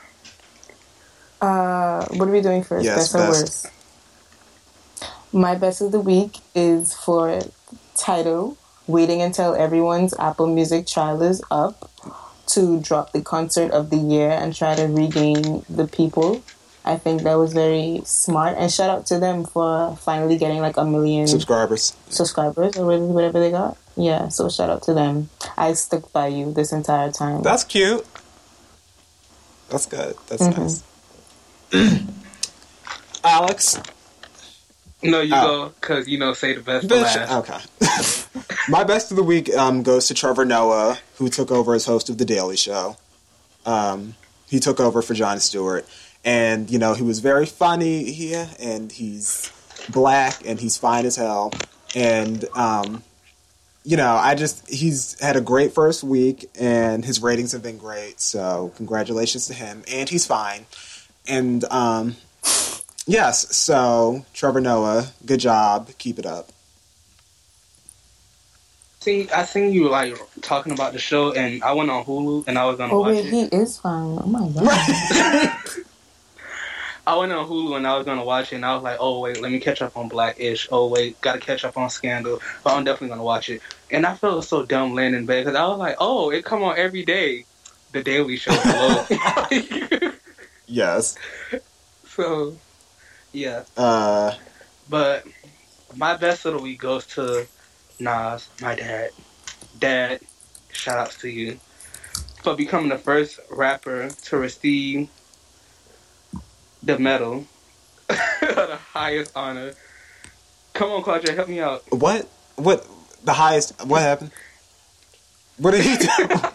Uh, what are we doing first?
Yes,
best or
best.
worst? My best of the week is for Tidal, waiting until everyone's Apple Music trial is up to drop the concert of the year and try to regain the people. I think that was very smart. And shout out to them for finally getting like a million
Subscribers.
subscribers or whatever they got. Yeah, so shout out to them. I stuck by you this entire time.
That's cute. That's good. That's
Mm-hmm.
nice. Alex?
No, you
Oh.
go, because, you know, say the best for
Bitch.
last.
Okay. My best of the week um, goes to Trevor Noah, who took over as host of The Daily Show. Um, he took over for Jon Stewart. And, you know, he was very funny here, and he's black, and he's fine as hell. And, um, you know, I just, he's had a great first week, and his ratings have been great, so congratulations to him. And he's fine. And, um, yes, so, Trevor Noah, good job. Keep it up.
See, I seen you, like, talking about the show, and I went on Hulu, and I was going to
oh,
watch
wait,
it.
he is fine. Oh, my God.
I went on Hulu and I was gonna watch it, and I was like, "Oh wait, let me catch up on Blackish. Oh wait, gotta catch up on Scandal." But I'm definitely gonna watch it. And I felt so dumb laying in bed because I was like, "Oh, it come on every day, The Daily Show." Hello.
Yes.
So, yeah.
Uh,
But my best of the week goes to Nas, my dad. Dad, shout outs to you for becoming the first rapper to receive the medal, the highest honor. Come on, Claudia, help me out.
what? What? The highest? What happened? What did he do?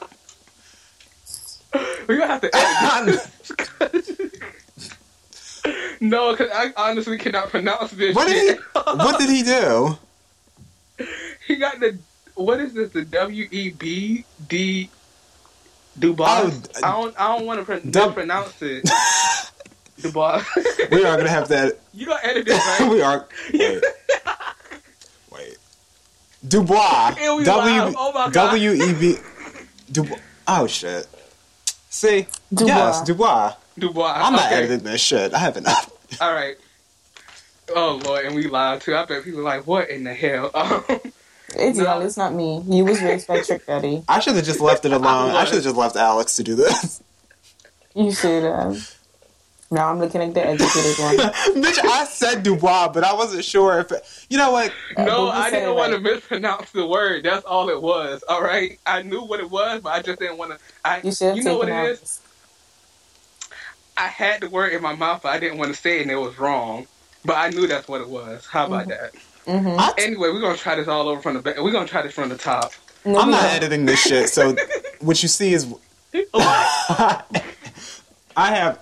We're gonna have to edit this. No, because I honestly cannot pronounce this
What did
shit.
he? What did he do?
He got the, what is this, the W E B D Dubois.
Oh,
I don't. I don't want to pr-
Dub-
mispronounce it. Dubois.
We are gonna have that.
You gonna edit this, right?
We are. Wait. Wait. Dubois.
And we
W.
live. Oh my God.
W E B. Dubois. Oh shit. See.
Dubois.
Yes, Dubois.
Dubois.
I'm not
okay.
editing this shit. I have enough.
All right. Oh Lord, and we live too. I bet people are like, what in the hell? Um,
It's
No.
y'all, it's not me. You was raised by Trick Daddy.
I should have just left it alone. I
was.
should have just left Alex to do this.
You should have. Now I'm looking at the educated one.
Bitch, I said Dubois, but I wasn't sure if it, you know what?
no,
but you
I
said
didn't
it
want to
right.
mispronounce the word. That's all it was. All right, I knew what it was, but I just didn't want to. I,
You should have
you know what
taken
it
out.
is? I had the word in my mouth, but I didn't want to say it, and it was wrong. But I knew that's what it was. How about that?
Mm-hmm.
I,
Anyway, we're gonna try this all over from the back. We're gonna try this from the top.
No,
I'm
we
not
don't.
editing this shit, so what you see is I have.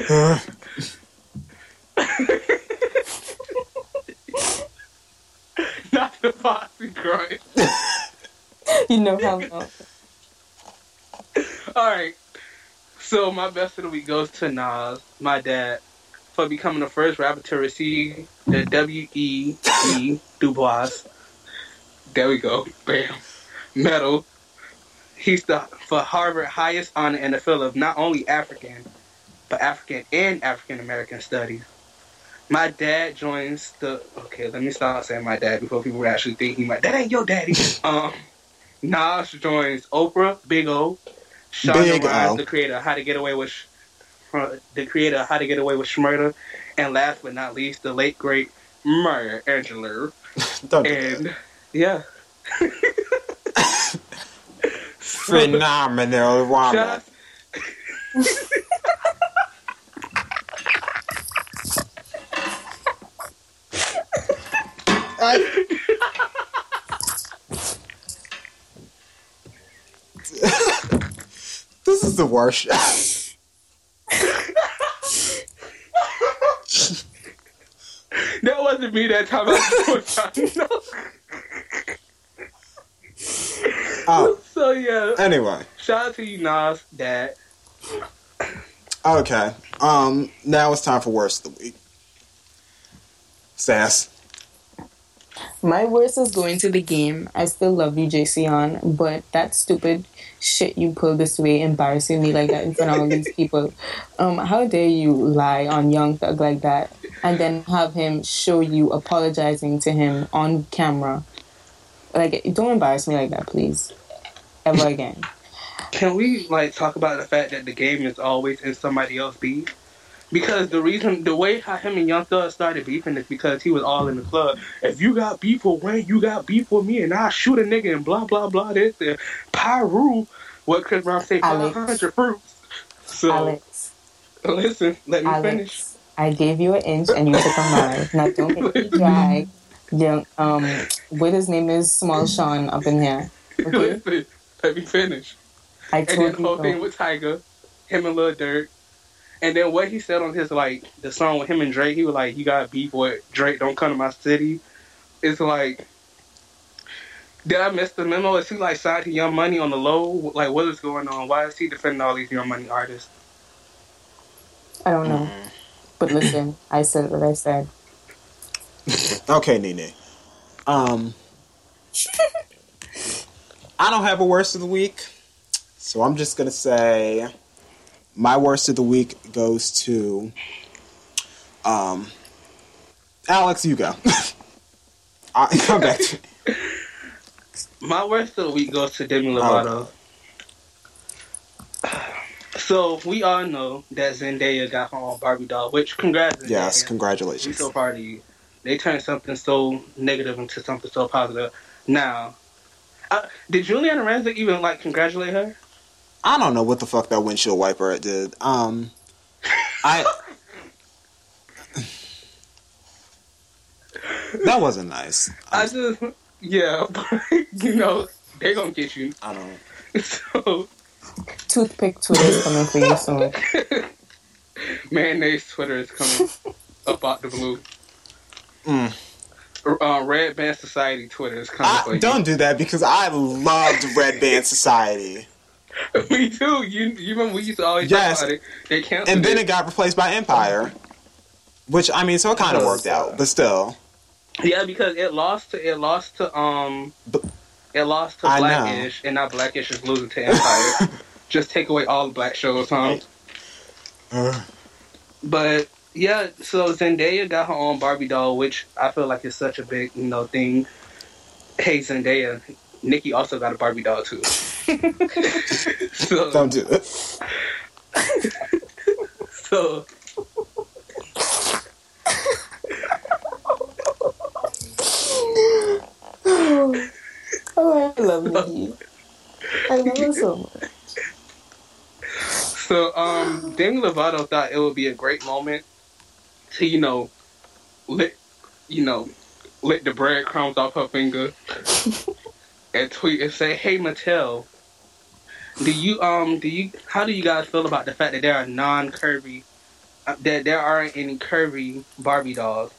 Not the posse grunt.
You know how not.
All right. So my best of the week goes to Nas, my dad, for becoming the first rapper to receive the W E E Dubois. There we go. Bam. Medal. He's the for Harvard highest honor in the field of not only African, but African and African American studies. My dad joins the. Okay, let me start saying my dad before people actually think he might. That ain't your daddy. um, Nas joins Oprah, Big O, Shonda
Big
Rhimes,
O.
the creator of How to Get Away with, Sh- uh, the creator of How to Get Away with Shmurda, and last but not least, the late great Maya Angelou.
Don't do
And
that.
yeah,
Phenomenal woman.
shout
This is the worst.
that wasn't me that time. I was trying to know.
Oh,
So yeah,
anyway.
shout out to you, Nas, Dad.
Okay. Um. Now it's time for worst of the week. Sass.
My worst is going to the game. I still love you, J C on, but that stupid shit you pulled this way, embarrassing me like that in front of all these people. Um, how dare you lie on Young Thug like that, and then have him show you apologizing to him on camera? Like, don't embarrass me like that, please, ever again.
Can we like talk about the fact that the game is always in somebody else's beef? Because the reason, the way how him and Young Thug started beefing is because he was all in the club. If you got beef with Wayne, you got beef with me, and I shoot a nigga and blah blah blah. This and Pyru, what Chris Brown say, five
Alex.
hundred fruits. So
Alex,
listen, let me finish.
Alex, I gave you an inch and you took a mile. Now don't make me drag young, um, what his name is, Small Sean up in here. Okay?
Listen, let me finish.
I
And then
told
the
you
whole thing
so.
with Tyga, him and Lil Durk. And then what he said on his, like, the song with him and Drake, he was like, you got beef with Drake, don't come to my city. It's like, did I miss the memo? Is he, like, signed to Young Money on the low? Like, what is going on? Why is he defending all these Young Money artists?
I don't know. But listen, I said what I said.
Okay, Nene. Um. I don't have a worst of the week, so I'm just gonna say my worst of the week goes to um Alex. You go. I come back to
My worst of the week goes to Demi Lovato. So, we all know that Zendaya got her own Barbie doll, which, congrats, Zendaya.
yes.
I'm
Congratulations.
so proud of you. They turned something so negative into something so positive. Now, uh, did Juliana Rancic even, like, congratulate her?
I don't know what the fuck that windshield wiper did. Um, I that wasn't nice.
I
I,
just, yeah, but, you know, they gonna get you.
I don't.
So,
Toothpick Twitter is coming for you soon.
mayonnaise Twitter is coming up out the blue.
Mm.
Uh, Red Band Society Twitter is coming for
I,
you.
don't do that because I loved Red Band Society.
Me too. You you remember we used to always
Yes.
talk about it. They canceled
And then
it.
it got replaced by Empire. Which, I mean, so it kind of worked out, but still.
Yeah, because it lost to it lost to um
But-
it lost to
I know.
Blackish, and now Blackish is losing to Empire. Just take away all the black shows, huh?
Uh,
But yeah, so Zendaya got her own Barbie doll, which I feel like is such a big, you know, thing. Hey Zendaya, Nikki also got a Barbie doll too. so,
don't do it.
so
Oh, I love Nikki. I love her so much.
So, um, Demi Lovato thought it would be a great moment to, you know, lick, you know, lick the breadcrumbs off her finger and tweet and say, "Hey, Mattel, do you, um, do you, how do you guys feel about the fact that there are non-curvy, uh, that there aren't any curvy Barbie dolls?"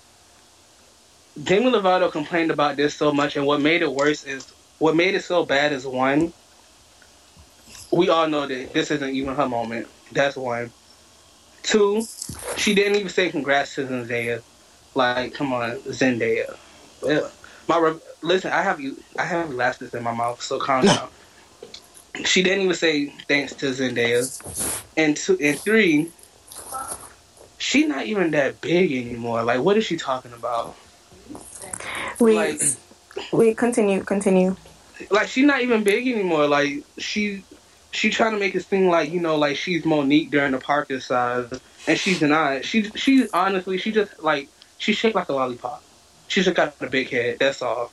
Demi Lovato complained about this so much, and what made it worse is, what made it so bad is, one, we all know that this isn't even her moment. That's one. Two, she didn't even say congrats to Zendaya. Like, come on, Zendaya. Well, my re- listen, I have you. I have elastic in my mouth, so calm down. She didn't even say thanks to Zendaya. And two, and three, she not even that big anymore. Like, what is she talking about?
Wait,
Like,
wait, continue, continue.
like she's not even big anymore. Like she, she trying to make it seem like, you know, like she's Monique during the Parker size, and she's not. She's she's honestly, she just like she's shaped like a lollipop. She just got a big head. That's all.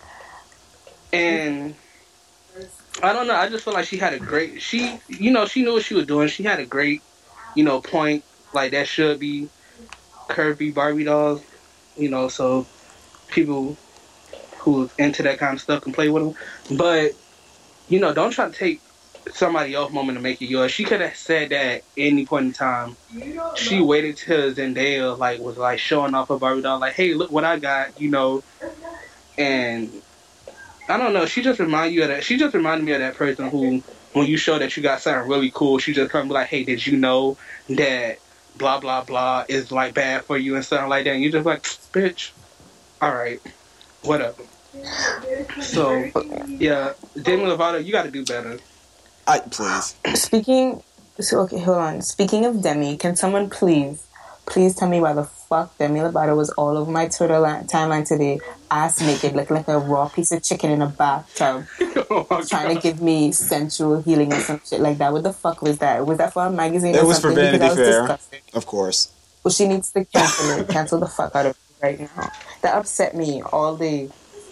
And I don't know. I just feel like she had a great. She, you know, she knew what she was doing. She had a great, you know, point. Like that should be curvy Barbie dolls. You know, so people who's into that kind of stuff can play with them. But, you know, don't try to take somebody else's moment to make it yours. She could have said that at any point in time. She waited till Zendaya, like, was, like, showing off her Barbie doll. Like, hey, look what I got, you know. And, I don't know. She just reminded you of that. She just reminded me of that person who, when you show that you got something really cool, she just come be like, hey, did you know that blah, blah, blah is, like, bad for you and something like that. And you just like, bitch, all right, whatever. So, yeah, Demi Lovato, you got to do better.
I, please.
Speaking, so okay, hold on. Speaking of Demi, can someone please, please tell me why the fuck Demi Lovato was all over my Twitter line, timeline today, ass naked, looking like a raw piece of chicken in a bathtub,
Oh my
trying
God.
to give me sensual healing or some shit like that. What the fuck was that? Was that for a magazine?
It
or
was for
something?
Vanity
Because that was
Fair.
disgusting.
Of course.
Well, she needs to cancel it. Cancel the fuck out of it right now. That upset me all day.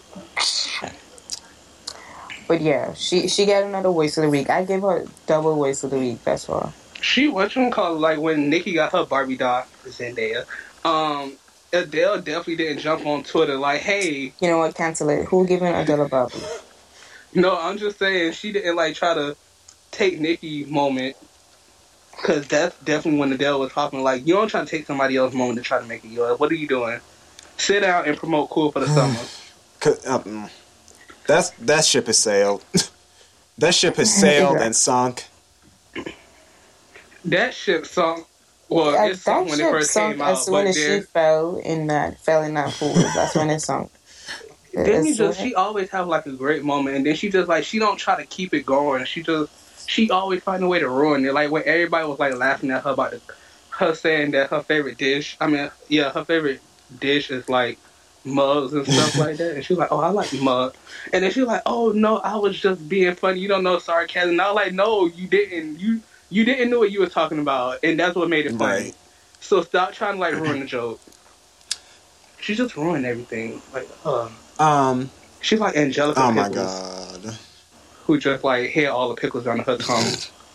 But yeah, she she got another voice of the week. I gave her double voice of the week. That's all.
She, what you call like when Nikki got her Barbie doll, Zendaya, um, Adele definitely didn't jump on Twitter like, hey,
You know what? Cancel it. Who giving Adele a Barbie?
no, I'm just saying she didn't like try to take Nikki moment. Cause that's definitely when Adele was talking like, you don't try to take somebody else's moment to try to make it yours. What are you doing? Sit down and promote Cool for the summer.
'Cause, um, that's, that ship has sailed. That ship has sailed and sunk.
That ship sunk. Well,
That,
it sunk
that
when it
ship
first
sunk
came out,
as soon
but
as she
then,
fell in that fell in that pool. That's when it sunk.
then you
As
just
soon-
she always have like a great moment, and then she just like she don't try to keep it going. She just she always find a way to ruin it. Like when everybody was like laughing at her about the, her saying that her favorite dish. I mean, yeah, her favorite dish is like mugs and stuff like that. And she was like, oh, I like mug. And then she was like, oh no, I was just being funny. You don't know sarcasm. And I was like, no, you didn't. You you didn't know what you were talking about, and that's what made it funny.
Right.
So stop trying to like ruin the joke. She just ruined everything. Like, uh,
Um,
she's like Angelica
oh my
Pickles,
god.
who just like had all the pickles on her tongue.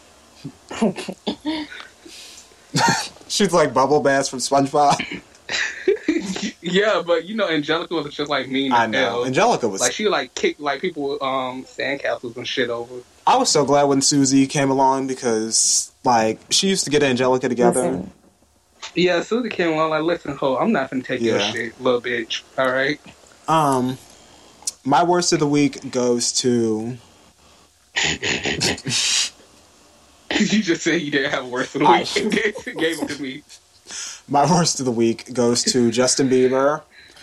She's like Bubble Bass from SpongeBob.
Yeah, but you know, Angelica was just like mean
I
as
know.
hell.
Angelica was...
Like she like kicked like people with um sandcastles and shit over.
I was so glad when Susie came along because, like, she used to get Angelica together.
Listen,
Yeah, Susie came along like, listen, ho, I'm not gonna take your
Yeah.
shit, little bitch. All right.
Um, my worst of the week goes to
You just said you didn't have a worst of the
I-
week and gave gave it to me.
My worst of the week goes to Justin Bieber.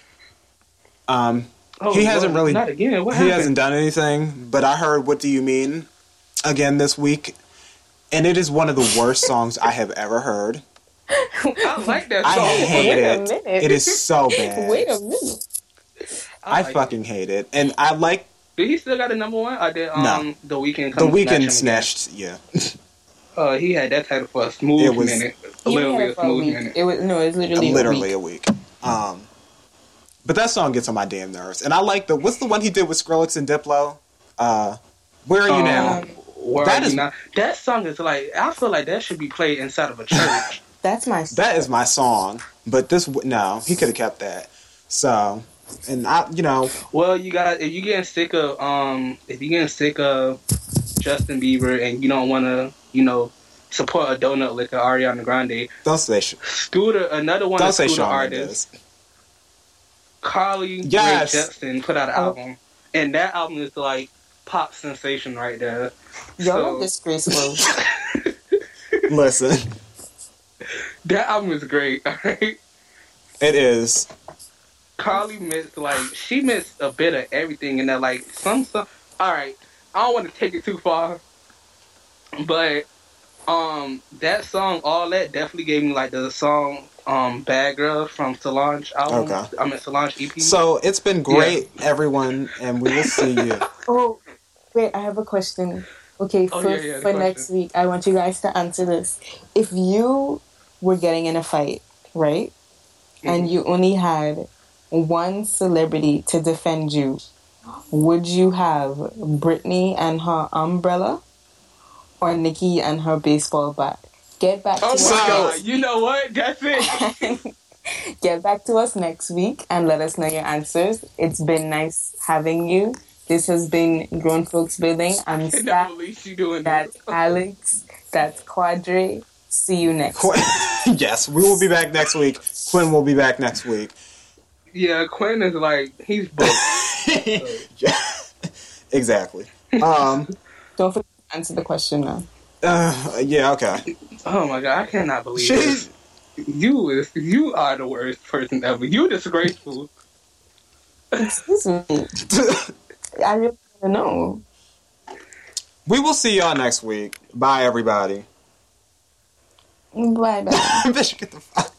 Um,
Oh,
he hasn't
Lord,
really,
not again. What
he
happened?
hasn't done anything. But I heard "What Do You Mean" again this week, and it is one of the worst songs I have ever heard.
I like that
I
song.
hate
Wait a
it.
minute.
It is so bad.
Wait a minute.
I
like
fucking hate it, and I like
it. Did he still got a number one? Or did um
No.
the weekend
the
come
Weeknd
snatch
snatched. Yeah,
him again? Uh, he had that title for a smooth
It was-
minute.
He
Literally
had
a
it for a
smooth
week.
minute.
It was no, it was literally,
literally
a
a
week.
week. Um, but that song gets on my damn nerves, and I like the what's the one he did with Skrillex and Diplo? Uh, Where Are You
Um,
Now?
Where
That
Are
is-
You Now? That song is like, I feel like that should be played inside of a church.
That's my.
That is my song, but this w- no, he could have kept that. So, and I, you know,
Well, you got if you getting sick of um if you getting sick of Justin Bieber and you don't want to you know support a donut licker Ariana Grande,
don't say sh-
Scooter another one
don't
of
say
Scooter
Shawn
artists,
Mendes.
Carly
Yes.
Rae Jepsen put out an
Oh.
album, and that album is like pop sensation right there.
Y'all
So-
are disgraceful.
Listen,
That album is great. Alright,
it is.
Carly mixed like she mixed a bit of everything in there. Like some stuff. All right, I don't want to take it too far, but um, that song, all that definitely gave me like the song um "Bad Girl" from Solange album.
Okay.
I mean Solange E P.
So it's been great, everyone, and we will see you.
Oh, wait, I have a question. Okay,
Oh,
for,
yeah, yeah, the
for
question.
next week, I want you guys to answer this. If you were getting in a fight, right, and
Mm-hmm.
you only had one celebrity to defend you, would you have Britney and her umbrella or Nikki and her baseball bat? Get back to
Oh
us.
my
So-
god! You know what? That's it.
Get back to us next week and let us know your answers. It's been nice having you. This has been Grown Folks Building. I'm
I never
Stat.
believe you doing
That's
this.
Alex. That's Quadre. See you next.
Qu- yes, we will be back next week. Quinn will be back next week.
Yeah, Quinn is like he's both.
Yeah, exactly. Um.
Don't forget to answer the question now.
Uh, yeah. Okay.
Oh my god! I cannot believe
She's-
this. You is you are the worst person ever. You disgraceful.
Excuse me. I really want to know.
We will see y'all next week. Bye, everybody.
Bye bye.
Bitch, get the fuck.